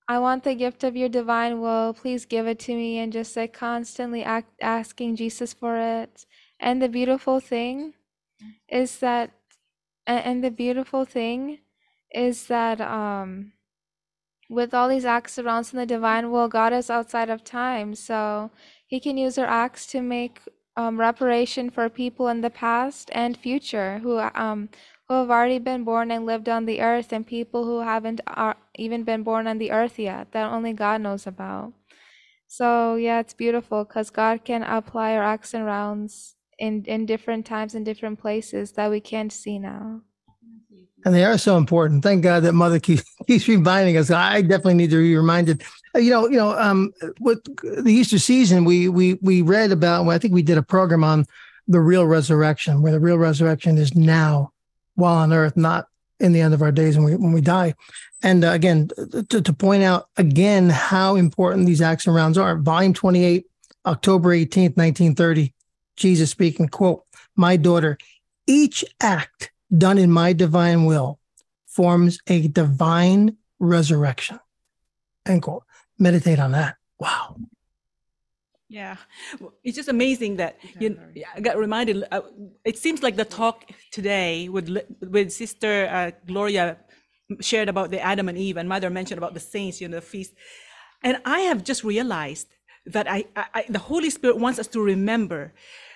[SPEAKER 3] I want the gift of your divine will. Please give it to me. And just like constantly asking Jesus for it. And the beautiful thing is that, and the beautiful thing is that, with all these acts around in the divine will, God is outside of time. So he can use our acts to make reparation for people in the past and future who have already been born and lived on the earth, and people who haven't even been born on the earth yet, that only God knows about. So yeah, it's beautiful because God can apply our acts and rounds in different times and different places that we can't see now.
[SPEAKER 1] And they are so important. Thank God that Mother keeps reminding us. I definitely need to be reminded. With the Easter season, we read about. Well, I think we did a program on the real resurrection, where the real resurrection is now, while on earth, not in the end of our days when we die. And again, to point out again how important these acts and rounds are. Volume 28, October 18th, 1930. Jesus speaking, quote, "My daughter, each act done in my divine will forms a divine resurrection." End quote. Meditate on that. Wow.
[SPEAKER 4] Yeah, it's just amazing that I got reminded. It seems like the talk today with Sister Gloria shared about the Adam and Eve, and Mother mentioned about the saints, the feast. And I have just realized that the Holy Spirit wants us to remember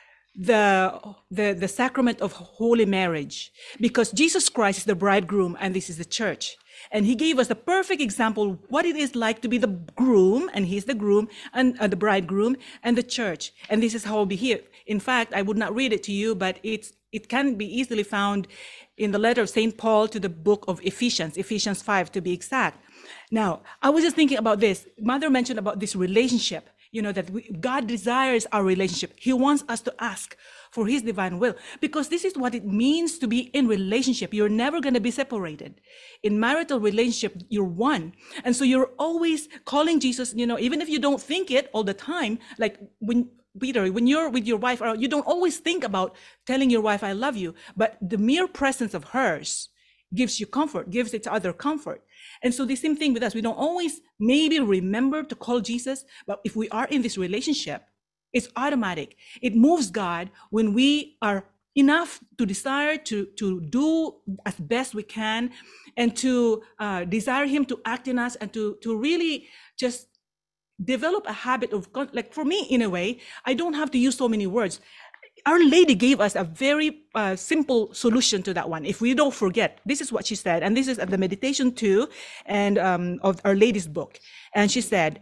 [SPEAKER 4] the sacrament of holy marriage, because Jesus Christ is the bridegroom and this is the church, and he gave us the perfect example what it is like to be the groom, and he's the groom, and the bridegroom, and the church, and this is how we'll be here. In fact, I would not read it to you, but it can be easily found in the letter of St. Paul to the book of Ephesians 5 to be exact. Now, I was just thinking about this. Mother mentioned about this relationship, that God desires our relationship. He wants us to ask for his divine will, because this is what it means to be in relationship. You're never going to be separated. In marital relationship, you're one. And so you're always calling Jesus, even if you don't think it all the time, like when you're with your wife, you don't always think about telling your wife, I love you, but the mere presence of hers gives you comfort, gives each other comfort. And so the same thing with us. We don't always maybe remember to call Jesus, but if we are in this relationship, it's automatic. It moves God when we are enough to desire to do as best we can, and to desire him to act in us, and to really just develop a habit of, like for me, in a way, I don't have to use so many words. Our Lady gave us a very simple solution to that one. If we don't forget, this is what she said, and this is at the meditation 2 and of Our Lady's book. And she said,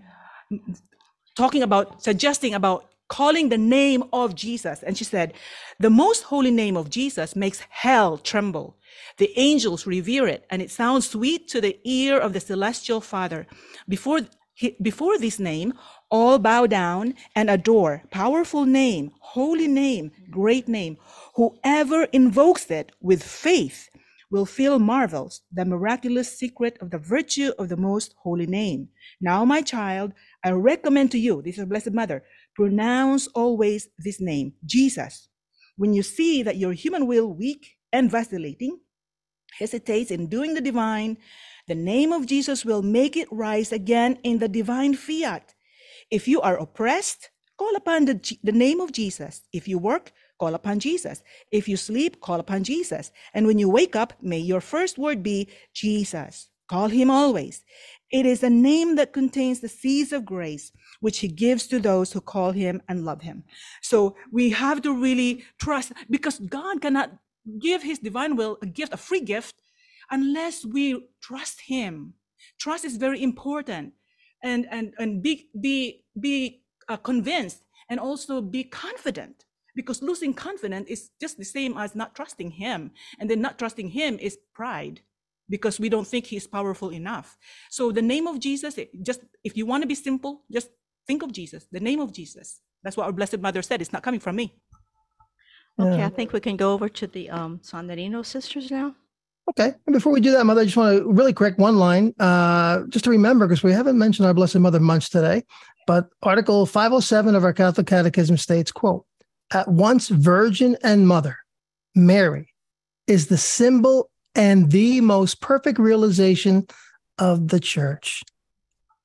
[SPEAKER 4] suggesting about calling the name of Jesus. And she said, the most holy name of Jesus makes hell tremble. The angels revere it, and it sounds sweet to the ear of the celestial Father. Before this name, all bow down and adore. Powerful name, holy name, great name. Whoever invokes it with faith will feel marvels, the miraculous secret of the virtue of the most holy name. Now, my child, I recommend to you, this is Blessed Mother, pronounce always this name, Jesus. When you see that your human will, weak and vacillating, hesitates in doing the divine, the name of Jesus will make it rise again in the divine fiat. If you are oppressed, call upon the name of Jesus. If you work, call upon Jesus. If you sleep, call upon Jesus. And when you wake up, may your first word be Jesus. Call him always. It is a name that contains the seeds of grace, which he gives to those who call him and love him. So we have to really trust, because God cannot give his divine will, a free gift, unless we trust him. Trust is very important, and be convinced, and also be confident, because losing confidence is just the same as not trusting him, and then not trusting him is pride, because we don't think he's powerful enough. So the name of Jesus, if you want to be simple, just think of Jesus, the name of Jesus. That's what our Blessed Mother said. It's not coming from me.
[SPEAKER 2] Okay, I think we can go over to the San Marino sisters now.
[SPEAKER 1] Okay. And before we do that, Mother, I just want to really correct one line, just to remember, because we haven't mentioned our Blessed Mother much today, but Article 507 of our Catholic Catechism states, quote, at once Virgin and Mother, Mary is the symbol and the most perfect realization of the Church.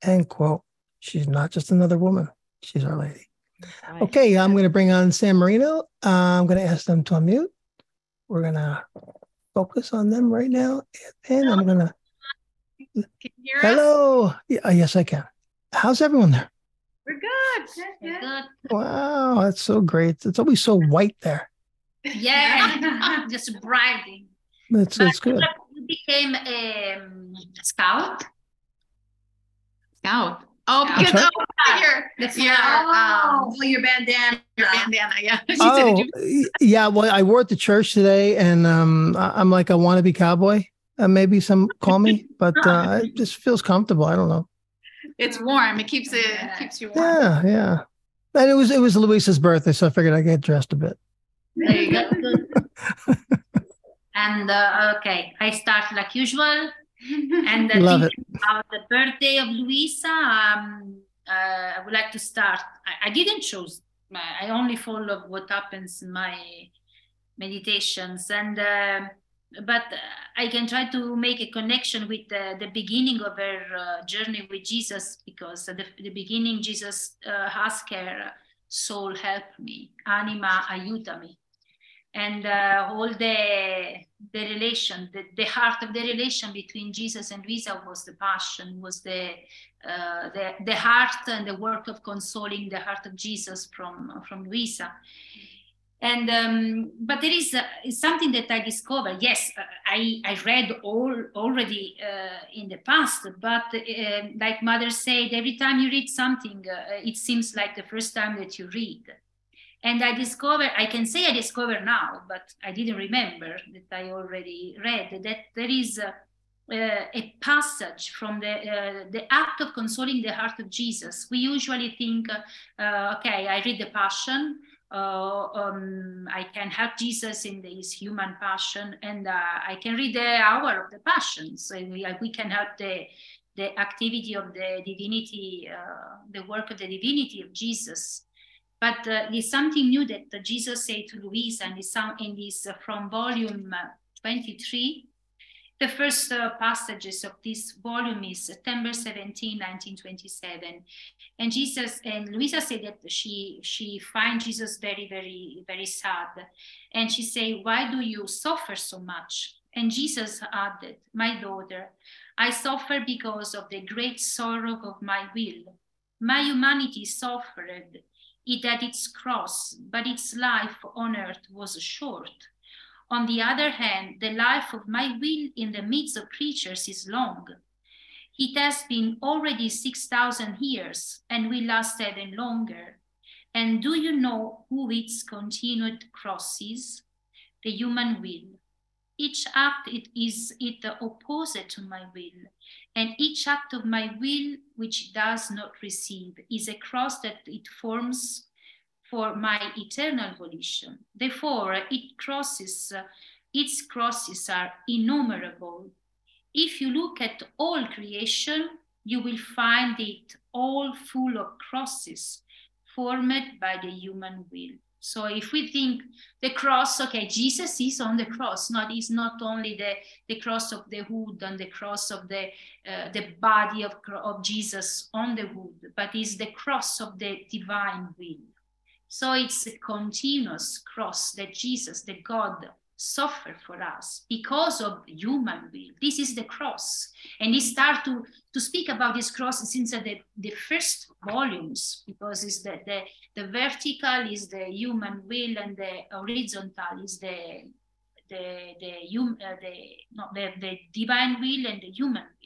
[SPEAKER 1] End quote. She's not just another woman. She's Our Lady.
[SPEAKER 2] Right.
[SPEAKER 1] Okay, I'm going to bring on San Marino. I'm going to ask them to unmute. We're going to focus on them right now. And I'm going to...
[SPEAKER 6] Can you hear us?
[SPEAKER 1] Hello. Yes, I can. How's everyone there?
[SPEAKER 6] We're good. We're good.
[SPEAKER 1] Wow, that's so great. It's always so white there.
[SPEAKER 6] Yeah, just brightening.
[SPEAKER 1] It's good.
[SPEAKER 6] You became a scout. Scout. Oh,
[SPEAKER 1] I'm
[SPEAKER 6] because
[SPEAKER 1] sorry?
[SPEAKER 6] your bandana. Your bandana, yeah. She said,
[SPEAKER 1] Oh,
[SPEAKER 6] "Did you-"
[SPEAKER 1] yeah. Well, I wore it to church today, and I'm like a wannabe cowboy. Maybe some call me, but it just feels comfortable. I don't know.
[SPEAKER 6] It's warm. It keeps you warm.
[SPEAKER 1] Yeah. And it was Luisa's birthday, so I figured I'd get dressed a bit.
[SPEAKER 6] There you go. And okay, I start like usual. And
[SPEAKER 1] Love
[SPEAKER 6] thinking about the birthday of Luisa, I would like to start. I didn't choose. I only follow what happens in my meditations, and but I can try to make a connection with the beginning of her journey with Jesus, because at the beginning Jesus asked her, "Soul, help me, anima, aiutami." And all the relation, the heart of the relation between Jesus and Luisa was the passion, was the heart and the work of consoling the heart of Jesus from Luisa. And but there is something that I discovered. Yes, I read already in the past, but like Mother said, every time you read something, it seems like the first time that you read. And I can say I discover now, but I didn't remember that I already read, that there is a passage from the act of consoling the heart of Jesus. We usually think, okay, I read the Passion, I can help Jesus in his human passion, and I can read the hour of the Passion. So we can help the activity of the divinity, the work of the divinity of Jesus. But there's something new that Jesus said to Luisa, and this from volume 23. The first passages of this volume is September 17, 1927. And Luisa said that she finds Jesus very, very, very sad. And she said, "Why do you suffer so much?" And Jesus added, "My daughter, I suffer because of the great sorrow of my will. My humanity suffered it at its cross, but its life on earth was short. On the other hand, the life of my will in the midst of creatures is long. It has been already 6,000 years and will last even longer. And do you know who its continued cross is? The human will. Each act is the opposite to my will, and each act of my will which it does not receive is a cross that it forms for my eternal volition. Therefore, its crosses are innumerable. If you look at all creation, you will find it all full of crosses formed by the human will." So if we think the cross, okay, Jesus is on the cross. It's not only the cross of the wood and the cross of the body of Jesus on the wood, but it's the cross of the divine will. So it's a continuous cross that Jesus, the God, suffered for us because of human will. This is the cross. And he started to speak about this cross since the first volumes, because it's the vertical is the human will and the horizontal is the divine will and the human will.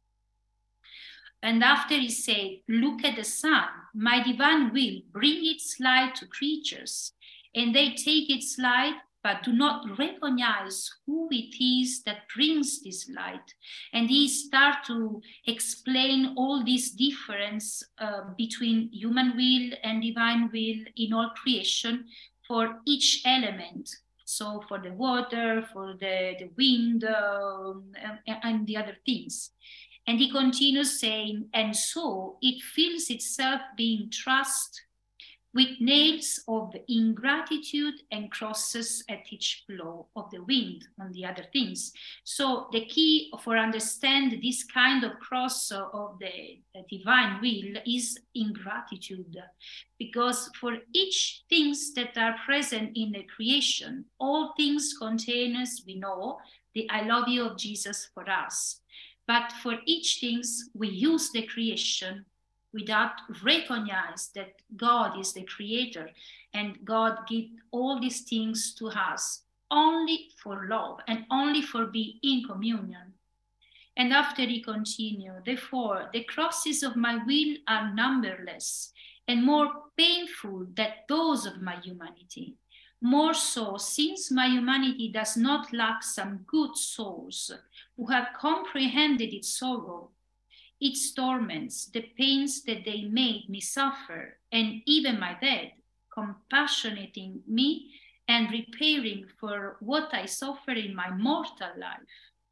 [SPEAKER 6] And after he said, "Look at the sun, my divine will bring its light to creatures, and they take its light, but do not recognize who it is that brings this light." And he started to explain all this difference between human will and divine will in all creation for each element. So for the water, for the wind, and the other things. And he continues saying, "And so it feels itself being trusted with nails of ingratitude and crosses at each blow of the wind on the other things. So the key for understand this kind of cross of the divine will is ingratitude, because for each things that are present in the creation, all things contain, as we know, the I love you of Jesus for us. But for each things, we use the creation without recognize that God is the creator and God give all these things to us only for love and only for being in communion. And after he continued, therefore, the crosses of my will are numberless and more painful than those of my humanity. More so, since my humanity does not lack some good souls who have comprehended its sorrow, its torments, the pains that they made me suffer, and even my death, compassionating me and repairing for what I suffer in my mortal life.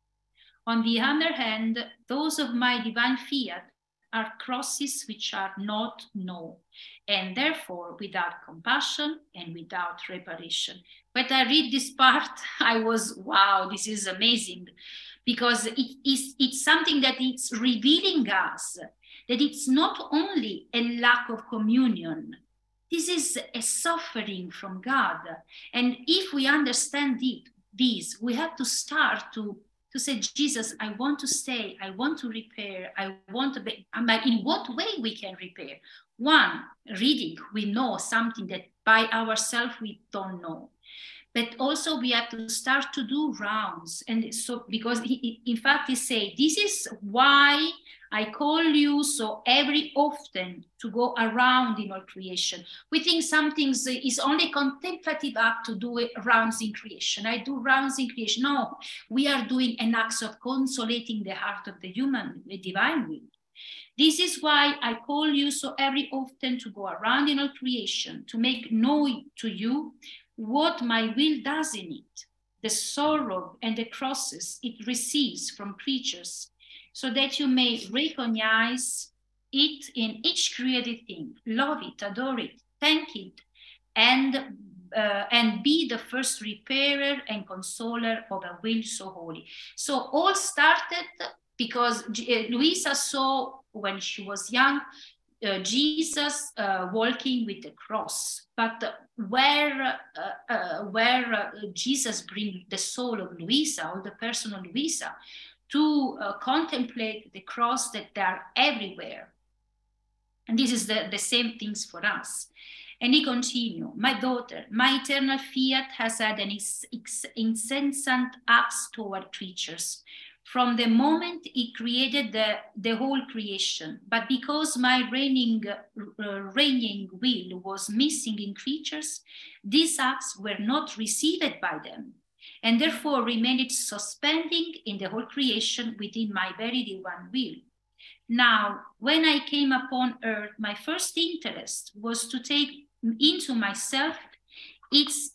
[SPEAKER 6] On the other hand, those of my divine fiat are crosses which are not known, and therefore without compassion and without reparation. When I read this part, I was, wow, this is amazing, because it's something that it's revealing us, that it's not only a lack of communion, this is a suffering from God. And if we understand this, we have to start to say, Jesus, I want to stay, I want to repair, I want to be, but in what way we can repair? One, reading, we know something that by ourselves we don't know. But also we have to start to do rounds. And so, because in fact he say, this is why I call you so every often to go around in all creation. We think some things is only contemplative act to do rounds in creation. I do rounds in creation. No, we are doing an act of consolating the heart of the human, the divine will. This is why I call you so every often to go around in all creation, to make known to you what my will does in it, the sorrow and the crosses it receives from creatures, so that you may recognize it in each created thing, love it, adore it, thank it, and be the first repairer and consoler of a will so holy. So all started because Luisa saw when she was young, Jesus walking with the cross, but where Jesus brings the soul of Luisa, or the person of Luisa, to contemplate the cross, that they are everywhere. And this is the same things for us. And he continued, my daughter, my eternal fiat has had an incessant acts toward creatures, from the moment he created the whole creation. But because my reigning will was missing in creatures, these acts were not received by them, and therefore remained suspending in the whole creation within my very divine will. Now, when I came upon earth, my first interest was to take into myself its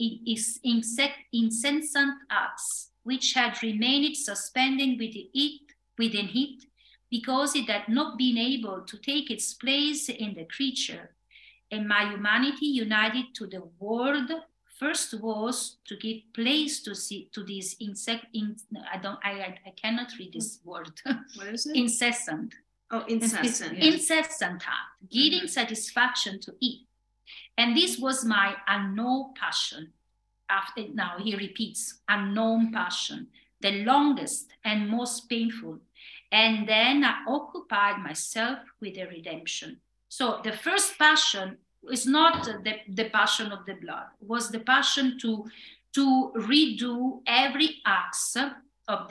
[SPEAKER 6] incessant acts, which had remained suspended within it, because it had not been able to take its place in the creature. And my humanity, united to the world, first was to give place to this I cannot read this word.
[SPEAKER 7] What is it?
[SPEAKER 6] Incessant.
[SPEAKER 7] Oh, incessant.
[SPEAKER 6] Incessant act, giving satisfaction to it. And this was my unknown passion. Now he repeats, unknown passion, the longest and most painful. And then I occupied myself with the redemption. So the first passion is not the passion of the blood, it was the passion to redo every act of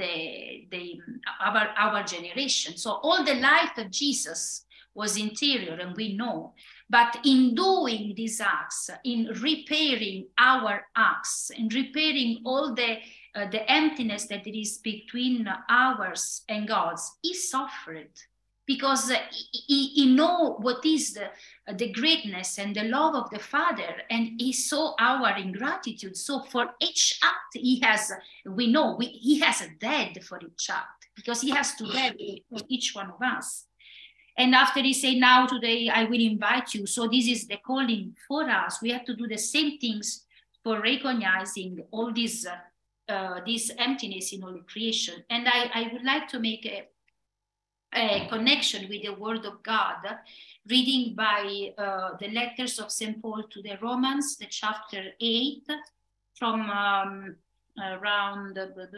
[SPEAKER 6] our generation. So all the life of Jesus was interior, and we know. But in doing these acts, in repairing our acts, in repairing all the emptiness that there is between ours and God's, he suffered, because he know what is the greatness and the love of the Father, and he saw our ingratitude. So for each act he has a dead for each act, because he has to dead for each one of us. And after he said, now today I will invite you. So this is the calling for us. We have to do the same things for recognizing all this emptiness in all creation. And I would like to make a connection with the Word of God, reading by the letters of St. Paul to the Romans, the chapter 8, from around,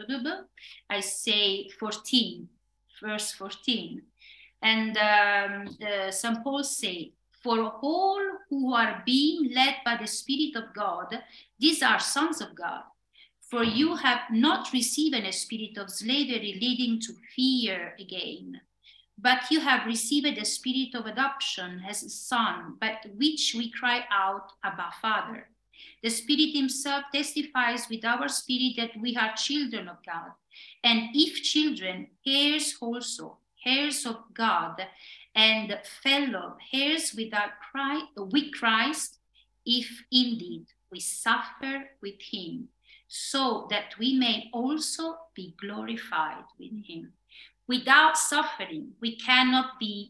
[SPEAKER 6] I say 14, verse 14. And St. Paul said, for all who are being led by the Spirit of God, these are sons of God. For you have not received a spirit of slavery leading to fear again, but you have received the spirit of adoption as a son, by which we cry out, Abba, Father. The Spirit himself testifies with our spirit that we are children of God. And if children, heirs also, heirs of God, and fellow heirs with Christ, if indeed we suffer with him, so that we may also be glorified with him. Without suffering, we cannot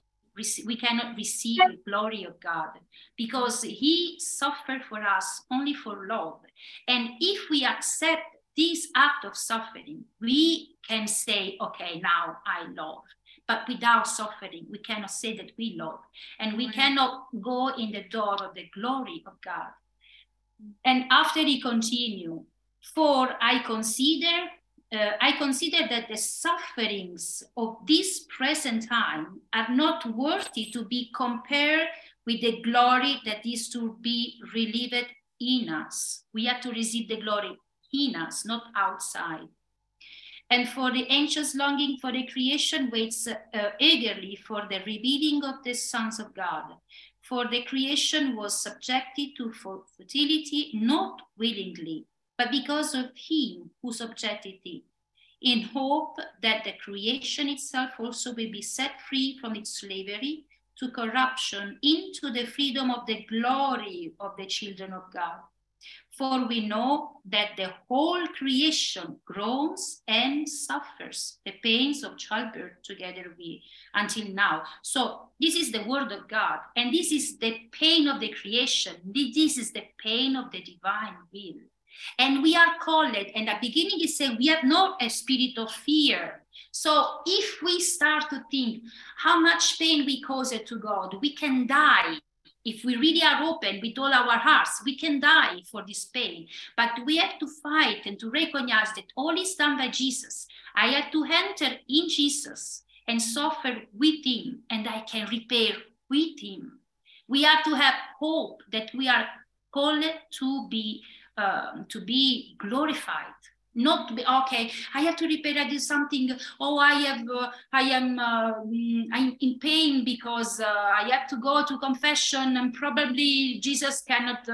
[SPEAKER 6] receive the glory of God, because he suffered for us only for love. And if we accept this act of suffering, we can say, okay, now I love. But without suffering, we cannot say that we love. And we cannot go in the door of the glory of God. And after he continued, for I consider that the sufferings of this present time are not worthy to be compared with the glory that is to be relieved in us. We have to receive the glory in us, not outside. And for the anxious longing for the creation waits eagerly for the revealing of the sons of God. For the creation was subjected to futility, not willingly, but because of him who subjected it, in hope that the creation itself also will be set free from its slavery to corruption into the freedom of the glory of the children of God. For we know that the whole creation groans and suffers the pains of childbirth together with until now. So this is the word of God, and this is the pain of the creation. This is the pain of the divine will. And we are called, and at the beginning he said, we have not a spirit of fear. So if we start to think how much pain we cause to God, we can die. If we really are open with all our hearts, we can die for this pain. But we have to fight and to recognize that all is done by Jesus. I have to enter in Jesus and suffer with him, and I can repair with him. We have to have hope that we are called to be glorified. Not to be, okay, I have to repair, I did something, oh, I'm in pain because I have to go to confession, and probably Jesus cannot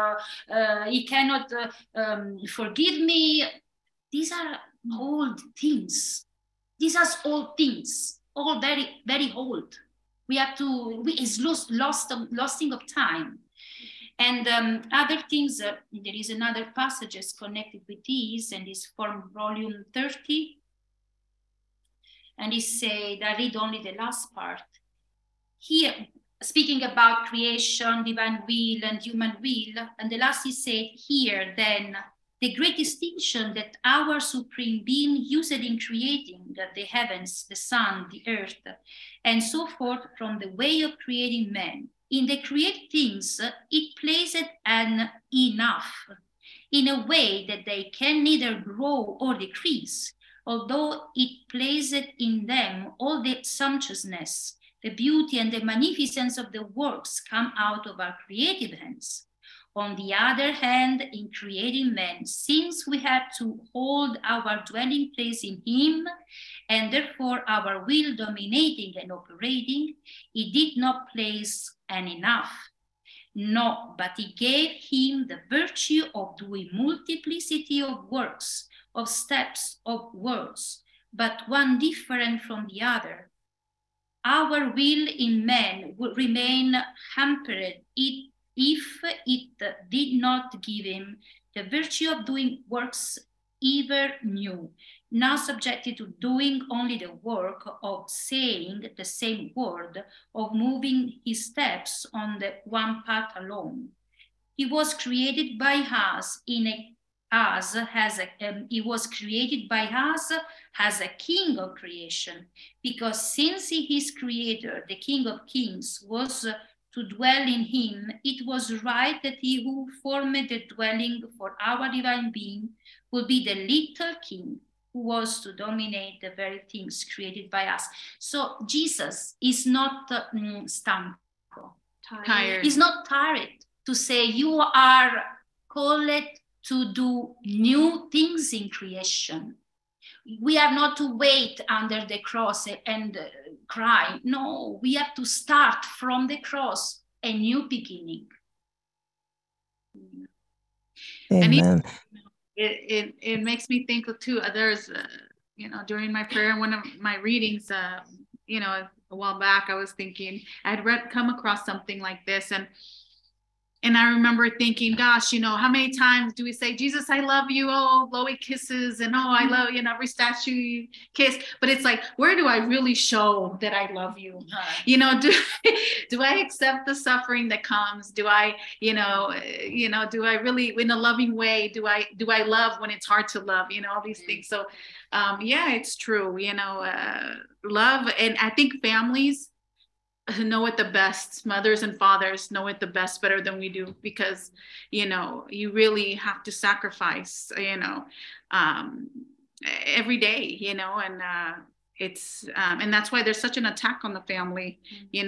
[SPEAKER 6] forgive me. These are old things. These are old things, all very, very old. We have to, it's losing of time. And other things, there is another passages connected with these, and it's from volume 30. And he said, I read only the last part. Here, speaking about creation, divine will, and human will, and the last he said, here then, the great distinction that our supreme being used in creating the heavens, the sun, the earth, and so forth from the way of creating man. In the created things, it placed an enough, in a way that they can neither grow or decrease, although it placed in them all the sumptuousness, the beauty and the magnificence of the works come out of our creative hands. On the other hand, in creating man, since we had to hold our dwelling place in him, and therefore our will dominating and operating, he did not place an enough. No, but he gave him the virtue of doing multiplicity of works, of steps, of words, but one different from the other. Our will in man would remain hampered if it did not give him the virtue of doing works ever knew, not subjected to doing only the work of saying the same word, of moving his steps on the one path alone. He was created by us he was created by us as a king of creation, because since his creator, the King of Kings, was to dwell in him, it was right that he who formed the dwelling for our divine being would be the little king who was to dominate the very things created by us. So Jesus is not stanco,
[SPEAKER 7] Tired.
[SPEAKER 6] He's not tired to say you are called to do new things in creation. We are not to wait under the cross and cry. No, we have to start from the cross, a new beginning.
[SPEAKER 1] Amen.
[SPEAKER 8] It makes me think of too. There's, during my prayer, one of my readings, a while back, I was thinking I had come across something like this, and I remember thinking, gosh, how many times do we say, Jesus, I love you, oh, blowy kisses, and oh, I love, every statue you kiss. But it's like, where do I really show that I love you? Do I accept the suffering that comes? Do I, do I really, in a loving way, do I love when it's hard to love, all these things. So yeah, it's true, love. And I think families know it the best. Mothers and fathers know it the best, better than we do, because you really have to sacrifice every day, and it's and that's why there's such an attack on the family.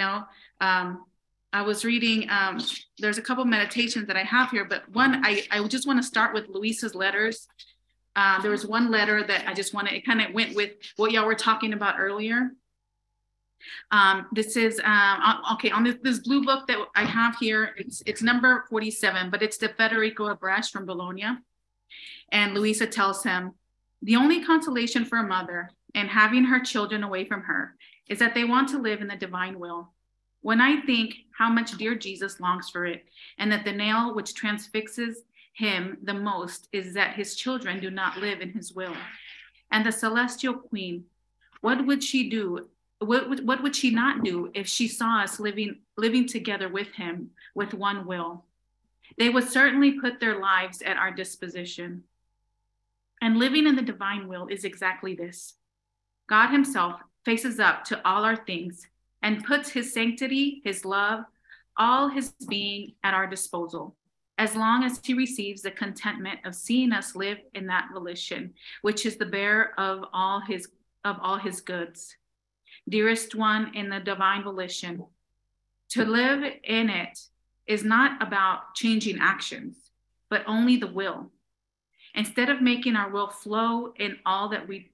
[SPEAKER 8] I was reading, there's a couple meditations that I have here, but one I just want to start with Luisa's letters. There was one letter that I just wanted, it kind of went with what y'all were talking about earlier. This is okay, on this blue book that I have here, it's number 47, but it's the Federico Abrash from Bologna. And Luisa tells him, the only consolation for a mother and having her children away from her is that they want to live in the divine will. When I think how much dear Jesus longs for it, and that the nail which transfixes him the most is that his children do not live in his will. And the celestial queen, what would she do? What would she not do if she saw us living together with him with one will? They would certainly put their lives at our disposition. And living in the divine will is exactly this. God himself faces up to all our things and puts his sanctity, his love, all his being at our disposal, as long as he receives the contentment of seeing us live in that volition, which is the bearer of all his goods. Dearest one in the divine volition, to live in it is not about changing actions, but only the will. Instead of making our will flow in all that we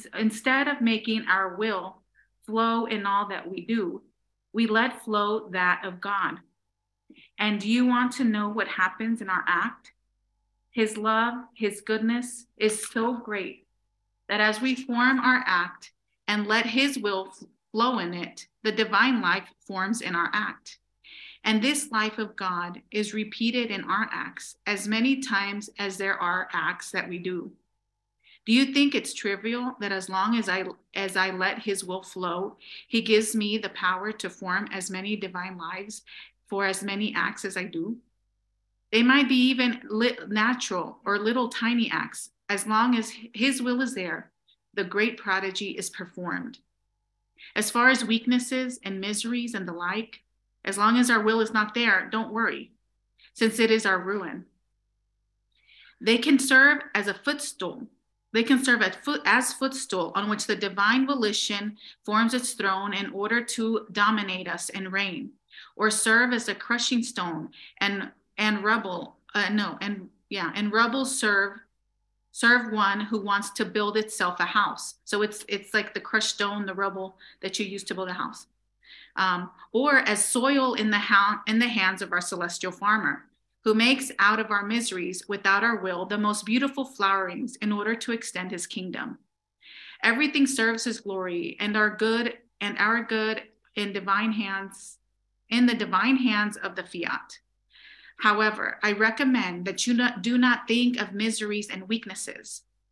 [SPEAKER 8] do, we let flow that of God. And do you want to know what happens in our act? His love, his goodness is so great that as we form our act and let his will flow in it, the divine life forms in our act. And this life of God is repeated in our acts as many times as there are acts that we do. Do you think it's trivial that as long as I let his will flow, he gives me the power to form as many divine lives for as many acts as I do? They might be even natural or little tiny acts. As long as his will is there, the great prodigy is performed. As far as weaknesses and miseries and the like, as long as our will is not there, don't worry, since it is our ruin. They can serve as a footstool. They can serve as footstool on which the divine volition forms its throne in order to dominate us and reign, or serve as a crushing stone and rubble. Serve one who wants to build itself a house. So it's like the crushed stone, the rubble that you use to build a house. Or as soil in the hands of our celestial farmer, who makes out of our miseries without our will the most beautiful flowerings in order to extend his kingdom. Everything serves his glory, and our good in the divine hands of the fiat. However, I recommend that you do not think of miseries and weaknesses,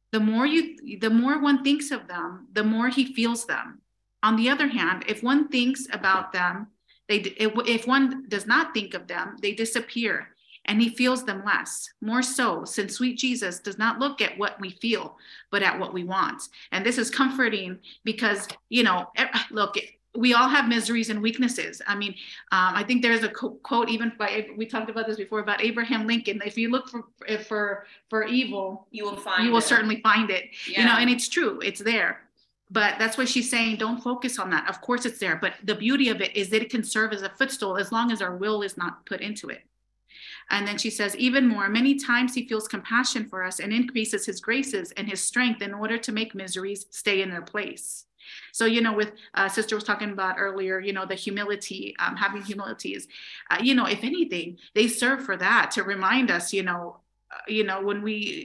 [SPEAKER 8] the more one thinks of them, the more he feels them. On the other hand, if one thinks about them, if one does not think of them, they disappear, and he feels them less. More so, since sweet Jesus does not look at what we feel, but at what we want. And this is comforting because, look, we all have miseries and weaknesses. I mean, I think there's a quote even we talked about this before, about Abraham Lincoln. If you look for evil, you will certainly find it.
[SPEAKER 7] Yeah.
[SPEAKER 8] And it's true, it's there. But that's what she's saying. Don't focus on that. Of course it's there, but the beauty of it is that it can serve as a footstool as long as our will is not put into it. And then she says, even more, many times he feels compassion for us and increases his graces and his strength in order to make miseries stay in their place. So, with sister was talking about earlier, the humility, having humility is, if anything, they serve for that, to remind us, when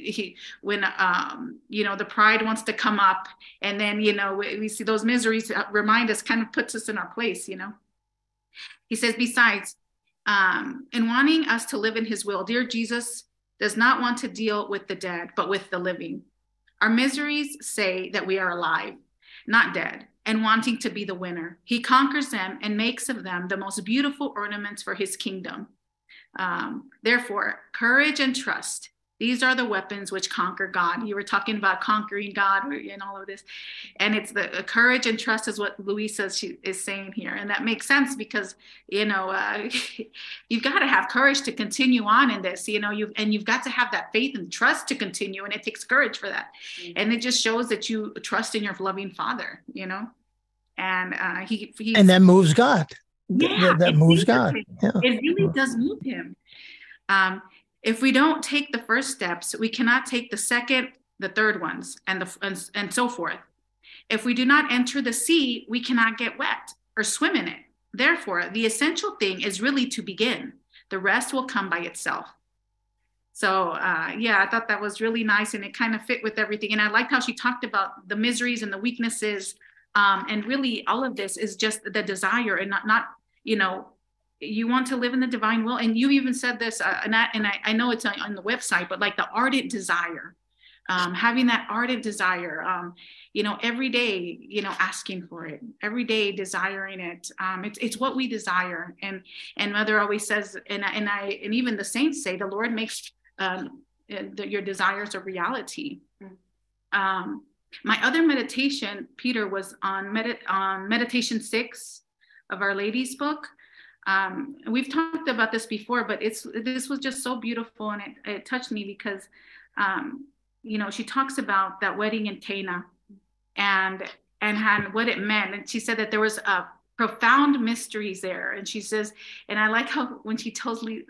[SPEAKER 8] the pride wants to come up, and then, we see those miseries remind us, kind of puts us in our place, He says, besides, in wanting us to live in his will, dear Jesus does not want to deal with the dead, but with the living. Our miseries say that we are alive, not dead, and wanting to be the winner. He conquers them and makes of them the most beautiful ornaments for his kingdom. Therefore, courage and trust, these are the weapons which conquer God. You were talking about conquering God and all of this. And it's the courage and trust is what Luisa is saying here. And that makes sense because, you've got to have courage to continue on in this, you've got to have that faith and trust to continue. And it takes courage for that. Mm-hmm. And it just shows that you trust in your loving Father, and
[SPEAKER 1] and that moves God.
[SPEAKER 8] Yeah,
[SPEAKER 1] that moves God.
[SPEAKER 8] Yeah. It really does move him. If we don't take the first steps, we cannot take the second, the third ones, and so forth. If we do not enter the sea, we cannot get wet or swim in it. Therefore, the essential thing is really to begin. The rest will come by itself. So, I thought that was really nice, and it kind of fit with everything. And I liked how she talked about the miseries and the weaknesses, and really all of this is just the desire, and not you want to live in the divine will. And you even said this, and I know it's on the website, but like the ardent desire, having that ardent desire, every day, asking for it, every day desiring it. It's what we desire. And Mother always says, and even the saints say, the Lord makes your desires a reality. My other meditation, Peter, was on meditation 6 of Our Lady's book. We've talked about this before, but this was just so beautiful, and it touched me because, she talks about that wedding in Cana and what it meant. And she said that there was a profound mysteries there. And she says, and I like how when she tells me,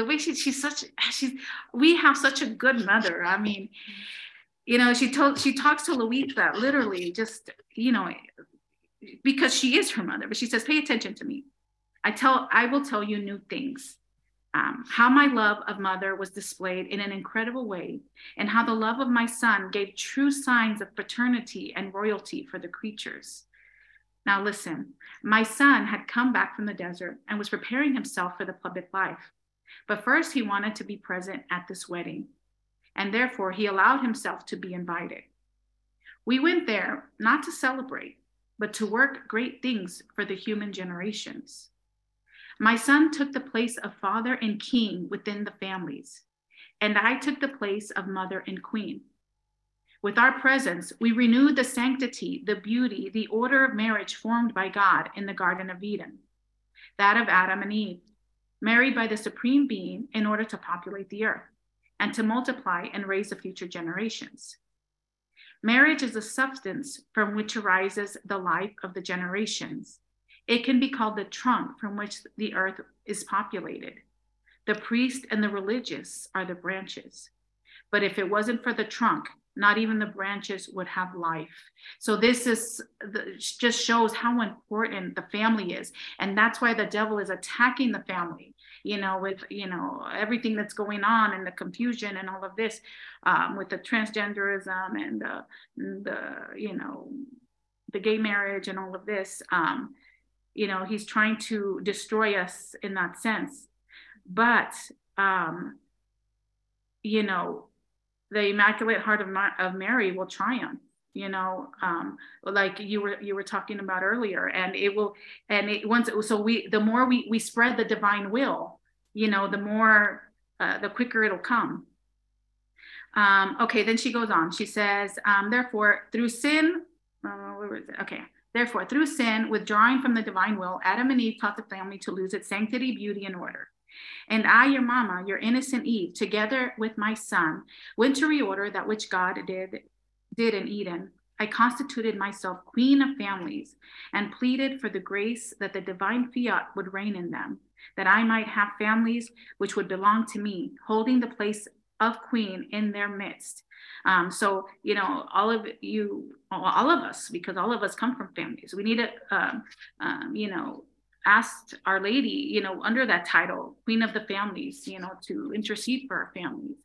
[SPEAKER 8] we have such a good mother. I mean, she talks to Luisa literally just, because she is her mother, but she says, pay attention to me. I will tell you new things. How my love of mother was displayed in an incredible way, and how the love of my son gave true signs of paternity and royalty for the creatures. Now listen, my son had come back from the desert and was preparing himself for the public life. But first he wanted to be present at this wedding, and therefore he allowed himself to be invited. We went there not to celebrate, but to work great things for the human generations. My son took the place of father and king within the families, and I took the place of mother and queen. With our presence, we renewed the sanctity, the beauty, the order of marriage formed by God in the Garden of Eden, that of Adam and Eve, married by the Supreme Being in order to populate the earth and to multiply and raise the future generations. Marriage is the substance from which arises the life of the generations. It can be called the trunk from which the earth is populated. The priest and the religious are the branches. But if it wasn't for the trunk, not even the branches would have life. So this just shows how important the family is. And that's why the devil is attacking the family, with, everything that's going on and the confusion and all of this, with the transgenderism and the gay marriage and all of this. He's trying to destroy us in that sense. But, the Immaculate Heart of Mary will triumph, like you were talking about earlier, and the more we spread the divine will, the quicker it'll come. Okay, then she goes on. She says, therefore, through sin, therefore, through sin, withdrawing from the divine will, Adam and Eve taught the family to lose its sanctity, beauty, and order. And I, your mama, your innocent Eve, together with my son, went to reorder that which God did in Eden. I constituted myself queen of families and pleaded for the grace that the divine fiat would reign in them, that I might have families which would belong to me, holding the place of queen in their midst. So, all of us, because all of us come from families, we need to, ask Our Lady, under that title, Queen of the Families, to intercede for our families.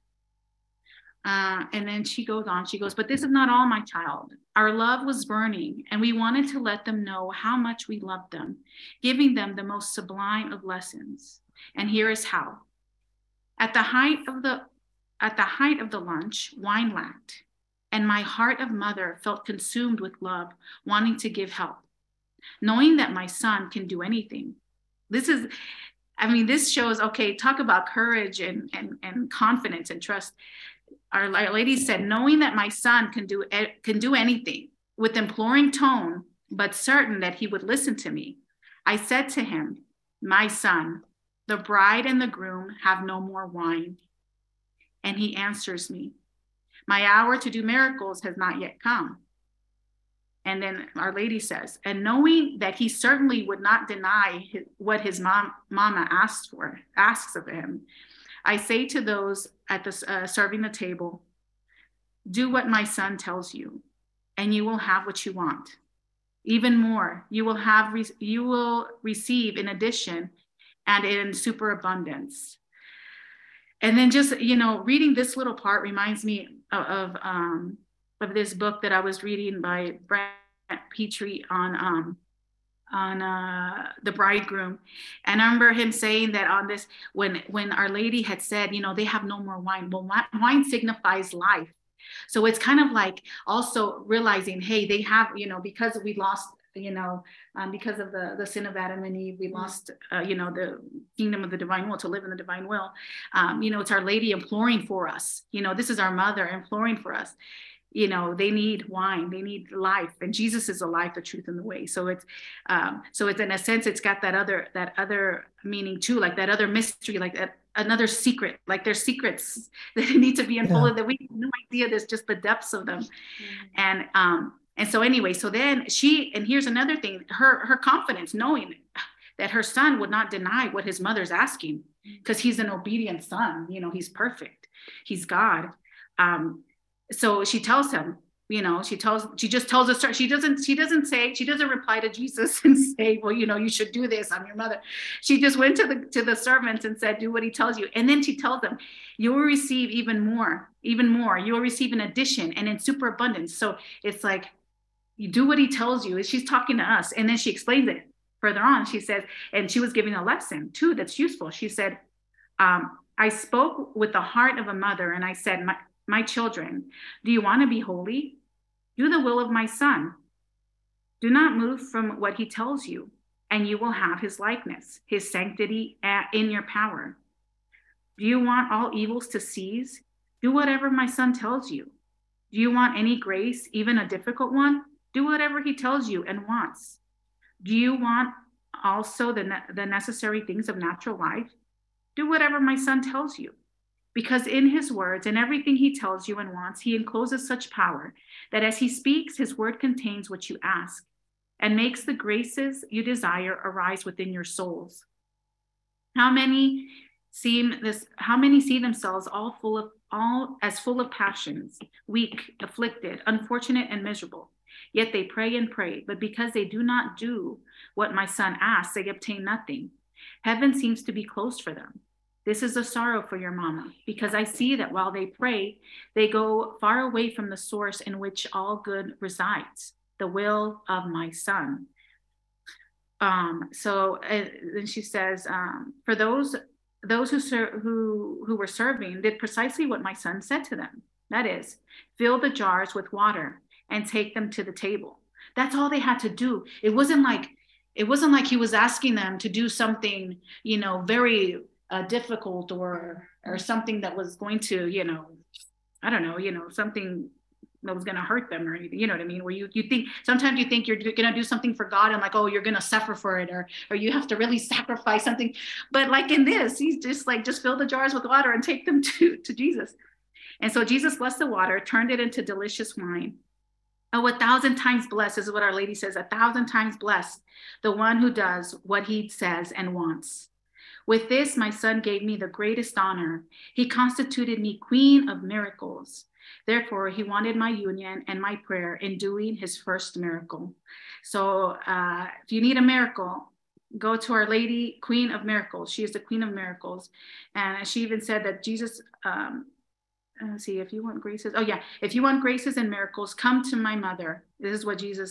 [SPEAKER 8] And then she goes on, she goes, but this is not all, my child. Our love was burning, and we wanted to let them know how much we loved them, giving them the most sublime of lessons. And here is how. At the height of the lunch, wine lacked, and my heart of mother felt consumed with love, wanting to give help, knowing that my son can do anything. This shows, okay, talk about courage and confidence and trust. Our Lady said, knowing that my son can do anything, with imploring tone, but certain that he would listen to me. I said to him, my son, the bride and the groom have no more wine. And he answers me, my hour to do miracles has not yet come. And then Our Lady says, and knowing that he certainly would not deny what his mama asks of him, I say to those at the serving the table, do what my son tells you, and you will have what you want. Even more, you will receive in addition and in superabundance. And then just, reading this little part reminds me of this book that I was reading by Brent Petrie on the bridegroom. And I remember him saying that on this, when Our Lady had said, they have no more wine. Well, wine signifies life. So it's kind of like also realizing, hey, they have, because we lost, because of the sin of Adam and Eve, we lost, the kingdom of the divine will, to live in the divine will. It's Our Lady imploring for us. This is our mother imploring for us. They need wine, they need life, and Jesus is the life, the truth, and the way. So it's in a sense, it's got that other meaning too, like that other mystery, like that another secret, like there's secrets that need to be unfolded that we have no idea. There's just the depths of them. And so anyway, so then and here's another thing, her confidence, knowing that her son would not deny what his mother's asking, because he's an obedient son, he's perfect, he's God. So she tells him, she just tells us, she doesn't reply to Jesus and say, well, you should do this, I'm your mother. She just went to the servants and said, do what he tells you. And then she tells them, you will receive even more, you will receive in addition and in superabundance. So it's like, you do what he tells you. She's talking to us. And then she explains it further on. She says, and she was giving a lesson too, that's useful. She said, I spoke with the heart of a mother, and I said, my children, do you want to be holy? Do the will of my son. Do not move from what he tells you, and you will have his likeness, his sanctity in your power. Do you want all evils to cease? Do whatever my son tells you. Do you want any grace, even a difficult one? Do whatever he tells you and wants. Do you want also the necessary things of natural life? Do whatever my son tells you. Because in his words and everything he tells you and wants, he encloses such power that as he speaks, his word contains what you ask and makes the graces you desire arise within your souls. How many see themselves all as full of passions, weak, afflicted, unfortunate, and miserable. Yet they pray and pray, but because they do not do what my son asks, they obtain nothing. Heaven seems to be closed for them. This is a sorrow for your mama, because I see that while they pray, they go far away from the source in which all good resides, the will of my son. So then she says, for those who were serving did precisely what my son said to them. That is, fill the jars with water and take them to the table. That's all they had to do. It wasn't like he was asking them to do something, very difficult or something that was going to, I don't know, something that was going to hurt them or anything. You know what I mean? Where you think, sometimes you think you're going to do something for God and like, oh, you're going to suffer for it, or you have to really sacrifice something. But like in this, he's just like, just fill the jars with water and take them to Jesus. And so Jesus blessed the water, turned it into delicious wine. Oh, 1,000 times blessed, this is what Our Lady says, 1,000 times blessed, the one who does what he says and wants. With this, my son gave me the greatest honor. He constituted me queen of miracles. Therefore, he wanted my union and my prayer in doing his first miracle. So if you need a miracle, go to Our Lady, Queen of Miracles. She is the Queen of Miracles. And she even said that Jesus, let's see, if you want graces, if you want graces and miracles, come to my mother. This is what Jesus,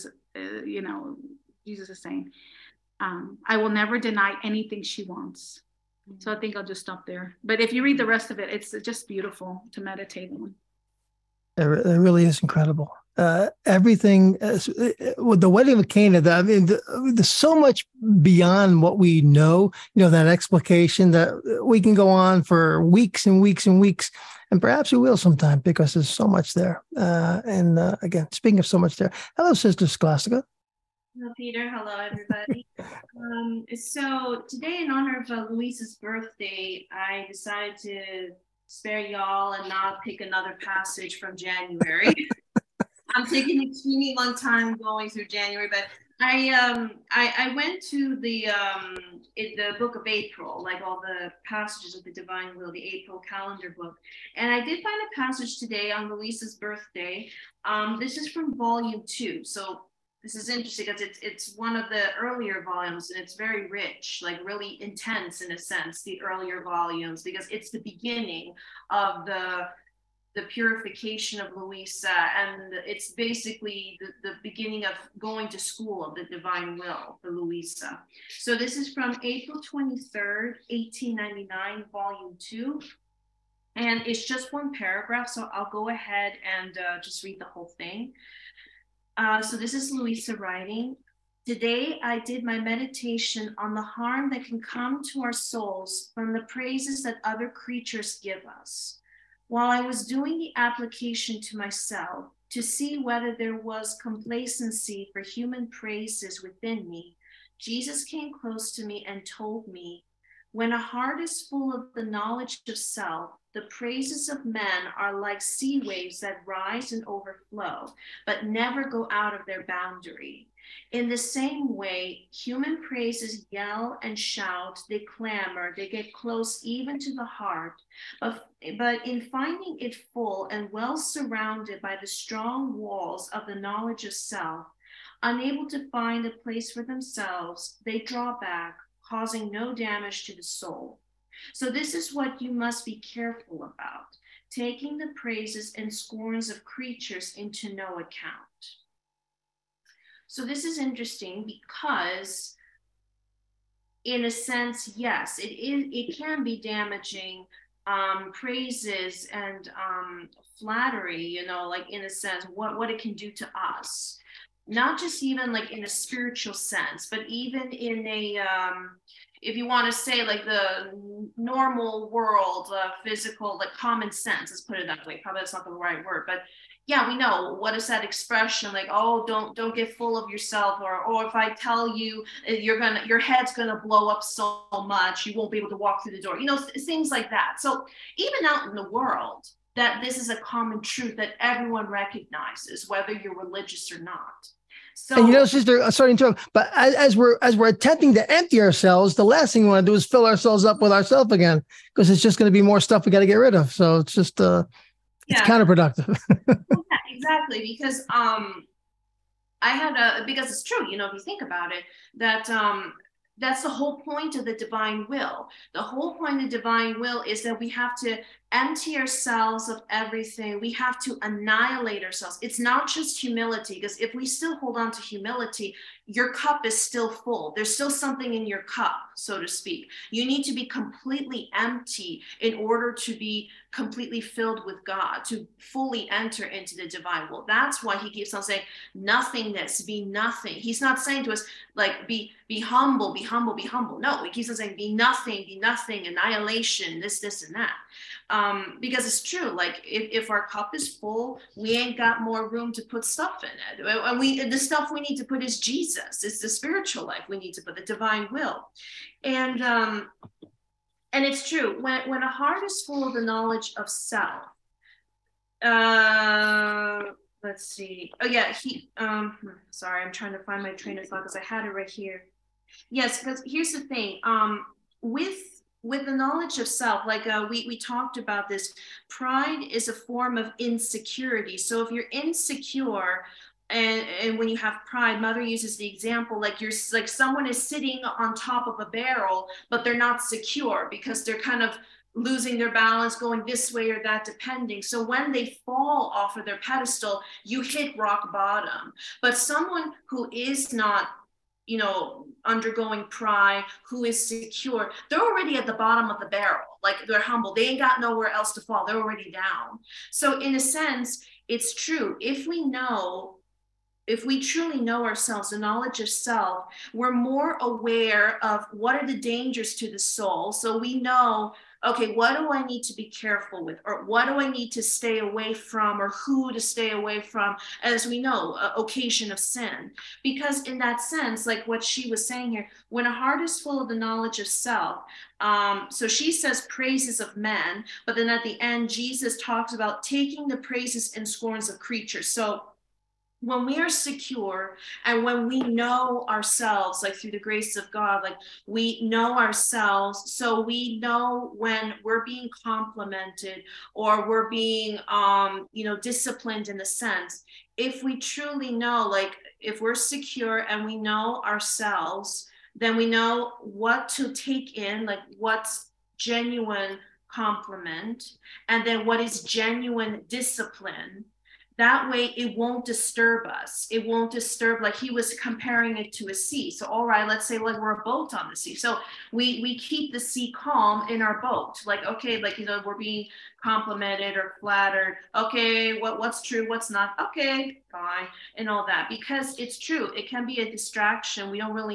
[SPEAKER 8] Jesus is saying. I will never deny anything she wants. So I think I'll just stop there. But if you read the rest of it, it's just beautiful to meditate on.
[SPEAKER 1] It really is incredible. Everything with the wedding of Cana, there's so much beyond what we know, that explication that we can go on for weeks and weeks and weeks. And perhaps we will sometime because there's so much there. Again, speaking of so much there, hello, Sister Scholastica.
[SPEAKER 7] Hello, Peter. Hello, everybody. So today, in honor of Luisa's birthday, I decided to spare y'all and not pick another passage from January. I'm taking an extremely long time going through January, but I went to the book of April, like all the passages of the Divine Will, the April calendar book, and I did find a passage today on Luisa's birthday. This is from volume 2, so this is interesting because it's one of the earlier volumes, and it's very rich, like really intense in a sense, the earlier volumes, because it's the beginning of the purification of Luisa, and it's basically the beginning of going to school of the Divine Will for Luisa. So this is from April 23rd, 1899, volume 2. And it's just one paragraph, so I'll go ahead and just read the whole thing. So this is Luisa writing. Today, I did my meditation on the harm that can come to our souls from the praises that other creatures give us. While I was doing the application to myself to see whether there was complacency for human praises within me, Jesus came close to me and told me, when a heart is full of the knowledge of self, the praises of men are like sea waves that rise and overflow, but never go out of their boundary. In the same way, human praises yell and shout, they clamor, they get close even to the heart, but in finding it full and well surrounded by the strong walls of the knowledge of self, unable to find a place for themselves, they draw back, causing no damage to the soul. So this is what you must be careful about, taking the praises and scorns of creatures into no account. So this is interesting because, in a sense, yes, it can be damaging, praises and flattery, like in a sense, what it can do to us. Not just even like in a spiritual sense, but even in a, if you want to say like the normal world, physical, like common sense, let's put it that way. Probably that's not the right word, but yeah, we know what is that expression, like, oh, don't get full of yourself, or if I tell you your head's gonna blow up so much you won't be able to walk through the door, things like that. So even out in the world, that this is a common truth that everyone recognizes, whether you're religious or not. So,
[SPEAKER 1] and Sister, sorry to interrupt, but as we're attempting to empty ourselves, the last thing we want to do is fill ourselves up with ourselves again, because it's just going to be more stuff we got to get rid of. So it's just it's counterproductive.
[SPEAKER 7] Yeah, exactly, because because it's true, if you think about it, that that's the whole point of the divine will. The whole point of divine will is that we have to empty ourselves of everything. We have to annihilate ourselves. It's not just humility, because if we still hold on to humility, your cup is still full. There's still something in your cup, so to speak. You need to be completely empty in order to be completely filled with God, to fully enter into the divine will. That's why he keeps on saying nothingness, be nothing. He's not saying to us like be humble, be humble, be humble. No, he keeps on saying be nothing, annihilation, this and that. Because it's true, like if our cup is full, we ain't got more room to put stuff in it. And the stuff we need to put is Jesus. It's the spiritual life we need to put, the divine will. And it's true, when a heart is full of the knowledge of self, let's see. Oh yeah, sorry, I'm trying to find my train of thought because I had it right here. Yes, because here's the thing, with the knowledge of self, like we talked about this, pride is a form of insecurity. So if you're insecure, and when you have pride, Mother uses the example like someone is sitting on top of a barrel, but they're not secure because they're kind of losing their balance, going this way or that, depending. So when they fall off of their pedestal, you hit rock bottom. But someone who is not, undergoing pride, who is secure, they're already at the bottom of the barrel. Like they're humble. They ain't got nowhere else to fall. They're already down. So in a sense, it's true. If we truly know ourselves, the knowledge of self, we're more aware of what are the dangers to the soul. So we know, okay, what do I need to be careful with? Or what do I need to stay away from? Or who to stay away from? As we know, occasion of sin. Because in that sense, like what she was saying here, when a heart is full of the knowledge of self, so she says praises of men, but then at the end, Jesus talks about taking the praises and scorns of creatures. So when we are secure and when we know ourselves, like through the grace of God, like we know ourselves, so we know when we're being complimented or we're being, disciplined in a sense. If we truly know, like if we're secure and we know ourselves, then we know what to take in, like what's genuine compliment, and then what is genuine discipline. That way it won't disturb us. It won't disturb, like he was comparing it to a sea. So, all right, let's say like we're a boat on the sea. So we keep the sea calm in our boat. Like, okay, like, we're being complimented or flattered. Okay, what's true, what's not? Okay, fine, and all that. Because it's true, it can be a distraction.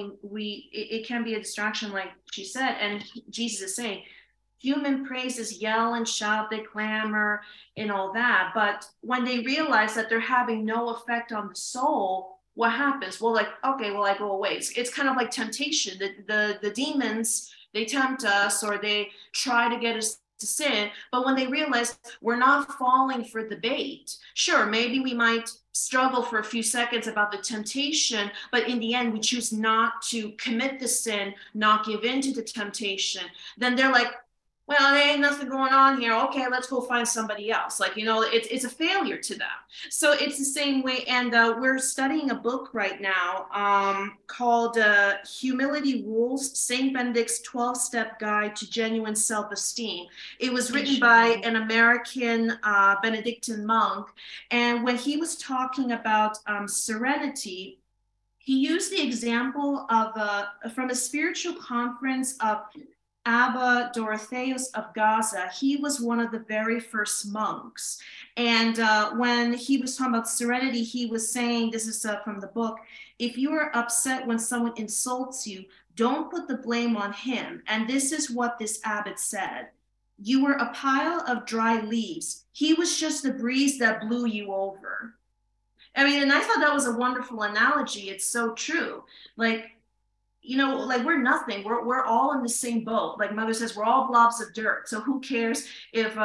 [SPEAKER 7] It can be a distraction, like she said, and Jesus is saying, human praises yell and shout, they clamor and all that. But when they realize that they're having no effect on the soul, what happens? Well, like, okay, well, I go away. It's kind of like temptation. The demons, they tempt us or they try to get us to sin. But when they realize we're not falling for the bait, sure, maybe we might struggle for a few seconds about the temptation, but in the end, we choose not to commit the sin, not give in to the temptation. Then they're like, well, there ain't nothing going on here. Okay, let's go find somebody else. Like, it's a failure to them. So it's the same way. And we're studying a book right now called Humility Rules, St. Benedict's 12-Step Guide to Genuine Self-Esteem. It was written by an American Benedictine monk. And when he was talking about serenity, he used the example of from a spiritual conference of Abba Dorotheus of Gaza. He was one of the very first monks. And when he was talking about serenity, he was saying, this is from the book, if you are upset when someone insults you, don't put the blame on him. And this is what this abbot said. You were a pile of dry leaves. He was just the breeze that blew you over. I mean, and I thought that was a wonderful analogy. It's so true. Like, like we're nothing. We're all in the same boat. Like Mother says, we're all blobs of dirt. So who cares if,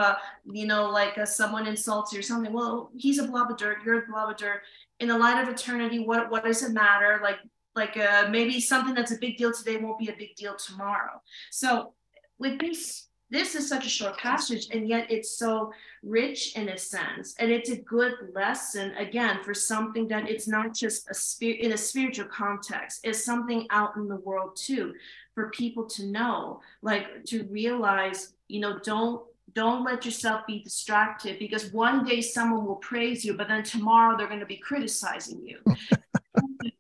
[SPEAKER 7] someone insults you or something? Well, he's a blob of dirt. You're a blob of dirt. In the light of eternity, what does it matter? Like maybe something that's a big deal today won't be a big deal tomorrow. So with this is such a short passage, and yet it's so rich in a sense, and it's a good lesson again for something that it's not just in a spiritual context, it's something out in the world too, for people to know, like to realize, don't let yourself be distracted, because one day someone will praise you, but then tomorrow they're going to be criticizing you.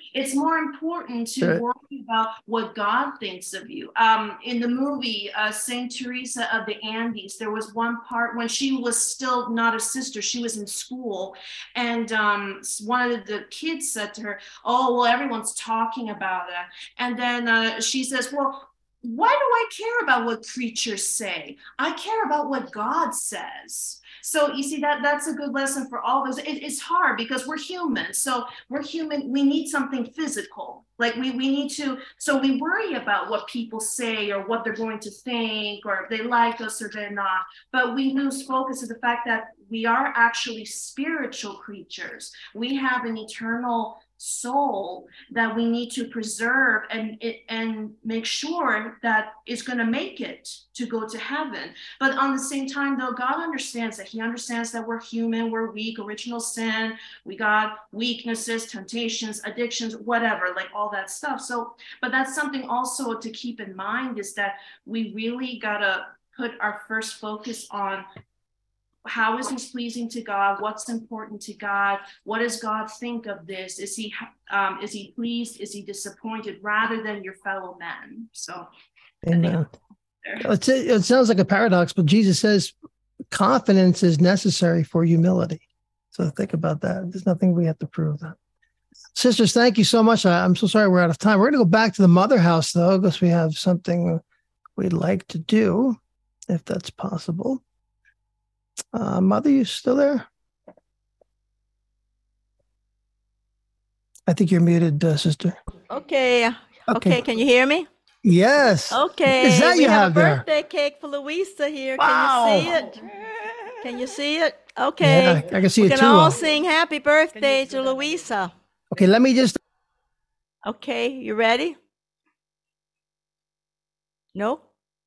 [SPEAKER 7] It's more important to
[SPEAKER 1] Right.
[SPEAKER 7] worry about what God thinks of you. In the movie Saint Teresa of the Andes, there was one part when she was still not a sister, she was in school, and one of the kids said to her, "Oh, well, everyone's talking about it." And then she says, "Well, why do I care about what creatures say? I care about what God says." So you see that's a good lesson for all of us. It's hard because we're human. So we're human. We need something physical. Like we need to. So we worry about what people say or what they're going to think or if they like us or they're not. But we lose focus of the fact that we are actually spiritual creatures. We have an eternal soul that we need to preserve and make sure that it's going to make it to go to heaven. But on the same time, though, God understands that. He understands that we're human, we're weak, original sin, we got weaknesses, temptations, addictions, whatever, like all that stuff. So, but that's something also to keep in mind, is that we really gotta put our first focus on how is this pleasing to God? What's important to God? What does God think of this? Is he pleased? Is he disappointed? Rather than your fellow men. So,
[SPEAKER 1] Amen. It sounds like a paradox, but Jesus says confidence is necessary for humility. So think about that. There's nothing we have to prove that. Sisters, thank you so much. I'm so sorry we're out of time. We're going to go back to the mother house, though, because we have something we'd like to do, if that's possible. Mother, you still there? I think you're muted, sister.
[SPEAKER 2] Okay. Okay. Can you hear me?
[SPEAKER 1] Yes.
[SPEAKER 2] Okay.
[SPEAKER 1] Is that
[SPEAKER 2] we
[SPEAKER 1] you have
[SPEAKER 2] a
[SPEAKER 1] there?
[SPEAKER 2] birthday cake for Louisa here.
[SPEAKER 1] Wow.
[SPEAKER 2] Can you see it? Can you see it? Okay.
[SPEAKER 1] Yeah, I can see
[SPEAKER 2] we
[SPEAKER 1] it
[SPEAKER 2] can
[SPEAKER 1] too.
[SPEAKER 2] all sing happy birthday to Louisa.
[SPEAKER 1] Okay, let me just.
[SPEAKER 2] Okay, you ready? No?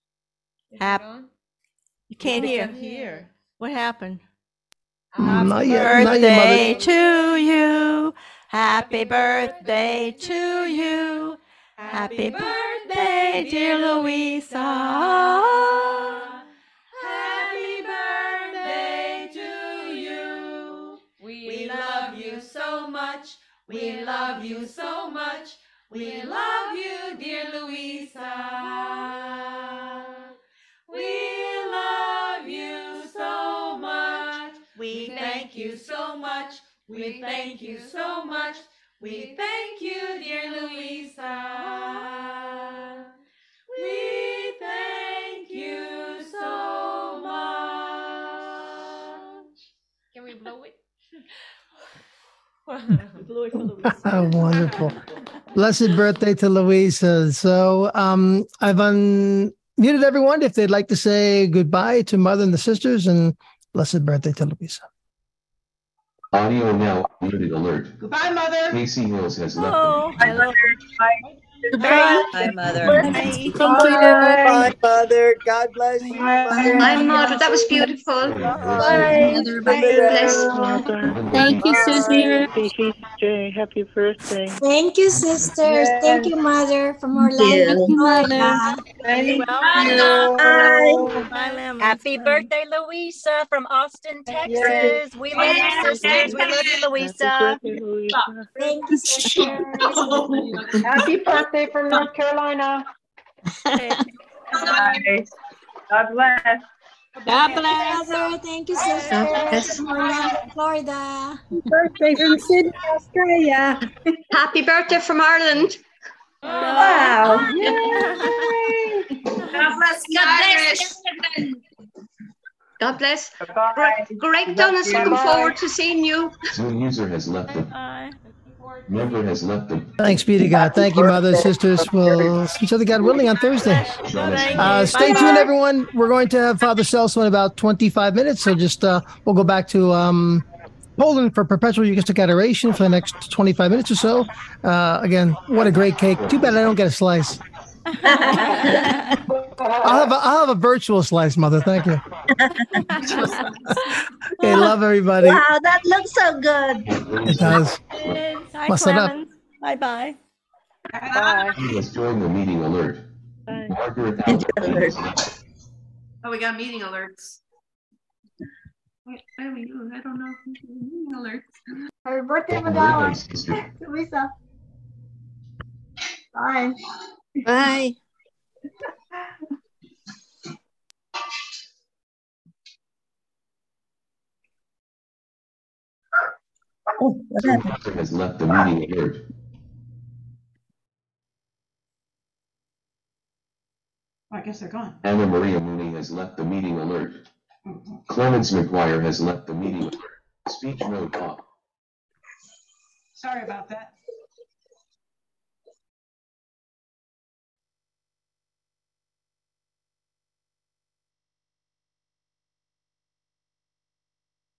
[SPEAKER 2] You can't hear. What happened?
[SPEAKER 1] Not yet.
[SPEAKER 2] Birthday to you. Happy birthday to you. Happy birthday, dear Louisa. Happy birthday to you. We love you so much. We love you so much. We love you, dear Louisa. We love you so much. We thank you so much. We thank you so much. We thank you, dear Louisa. We thank you so much.
[SPEAKER 5] Can we blow it?
[SPEAKER 2] Blow it for Louisa.
[SPEAKER 1] Wonderful. Blessed birthday to Louisa. So I've unmuted everyone if they'd like to say goodbye to Mother and the sisters, and blessed birthday to Louisa.
[SPEAKER 9] Audio now muted alert.
[SPEAKER 8] Goodbye, Mother.
[SPEAKER 9] Casey Hills has left
[SPEAKER 2] Oh,
[SPEAKER 9] the
[SPEAKER 2] hello.
[SPEAKER 10] Bye, Mother.
[SPEAKER 2] Bye.
[SPEAKER 11] Bye, Mother. God bless you, Mother.
[SPEAKER 12] Bye, Mother. That was beautiful.
[SPEAKER 11] Bye.
[SPEAKER 12] Mother, bless.
[SPEAKER 9] Thank
[SPEAKER 12] you, sister.
[SPEAKER 10] Happy birthday.
[SPEAKER 13] Thank you, sisters. Thank you, Mother, from Orlando, Florida.
[SPEAKER 2] Bye, Lemon.
[SPEAKER 10] Happy birthday, Louisa from Austin, Texas. We love you, sisters. We love you, Louisa.
[SPEAKER 13] Thank you, sisters.
[SPEAKER 14] Happy birthday from North Carolina.
[SPEAKER 10] Bye.
[SPEAKER 14] God bless.
[SPEAKER 13] God bless. Mother, thank you, sisters, from Orlando, Florida.
[SPEAKER 14] Birthday from Sydney, Australia.
[SPEAKER 12] Happy birthday from Ireland.
[SPEAKER 14] Wow.
[SPEAKER 6] God bless the Irish.
[SPEAKER 12] God bless. Greg Donis, looking forward to seeing you.
[SPEAKER 9] Zoom user has left the member has left the.
[SPEAKER 1] Thanks be to God. Thank you, Mother, sisters. We'll see each other, God willing, on Thursday. Stay tuned, everyone. We're going to have Father Celso in about 25 minutes. So just we'll go back to Poland for perpetual Eucharistic adoration for the next 25 minutes or so. Again, what a great cake. Too bad I don't get a slice. I'll have a virtual slice, Mother. Thank you. Okay, love everybody.
[SPEAKER 13] Wow, that looks so good.
[SPEAKER 1] It does.
[SPEAKER 2] Hi,
[SPEAKER 1] Must it up.
[SPEAKER 2] Clemens. Bye-bye.
[SPEAKER 9] Let's join the meeting alert. Margaret House.
[SPEAKER 8] Oh, we got meeting alerts. Wait, I don't know. Meeting alerts.
[SPEAKER 13] Happy birthday,
[SPEAKER 9] Madonna.
[SPEAKER 13] Louisa. Bye.
[SPEAKER 15] Bye.
[SPEAKER 9] Oh, what happened? Has left the meeting alert.
[SPEAKER 16] I guess they're gone.
[SPEAKER 9] Anna Maria Mooney has left the meeting alert. Clemens McGuire has left the meeting alert. Speech mode off.
[SPEAKER 16] Sorry about that.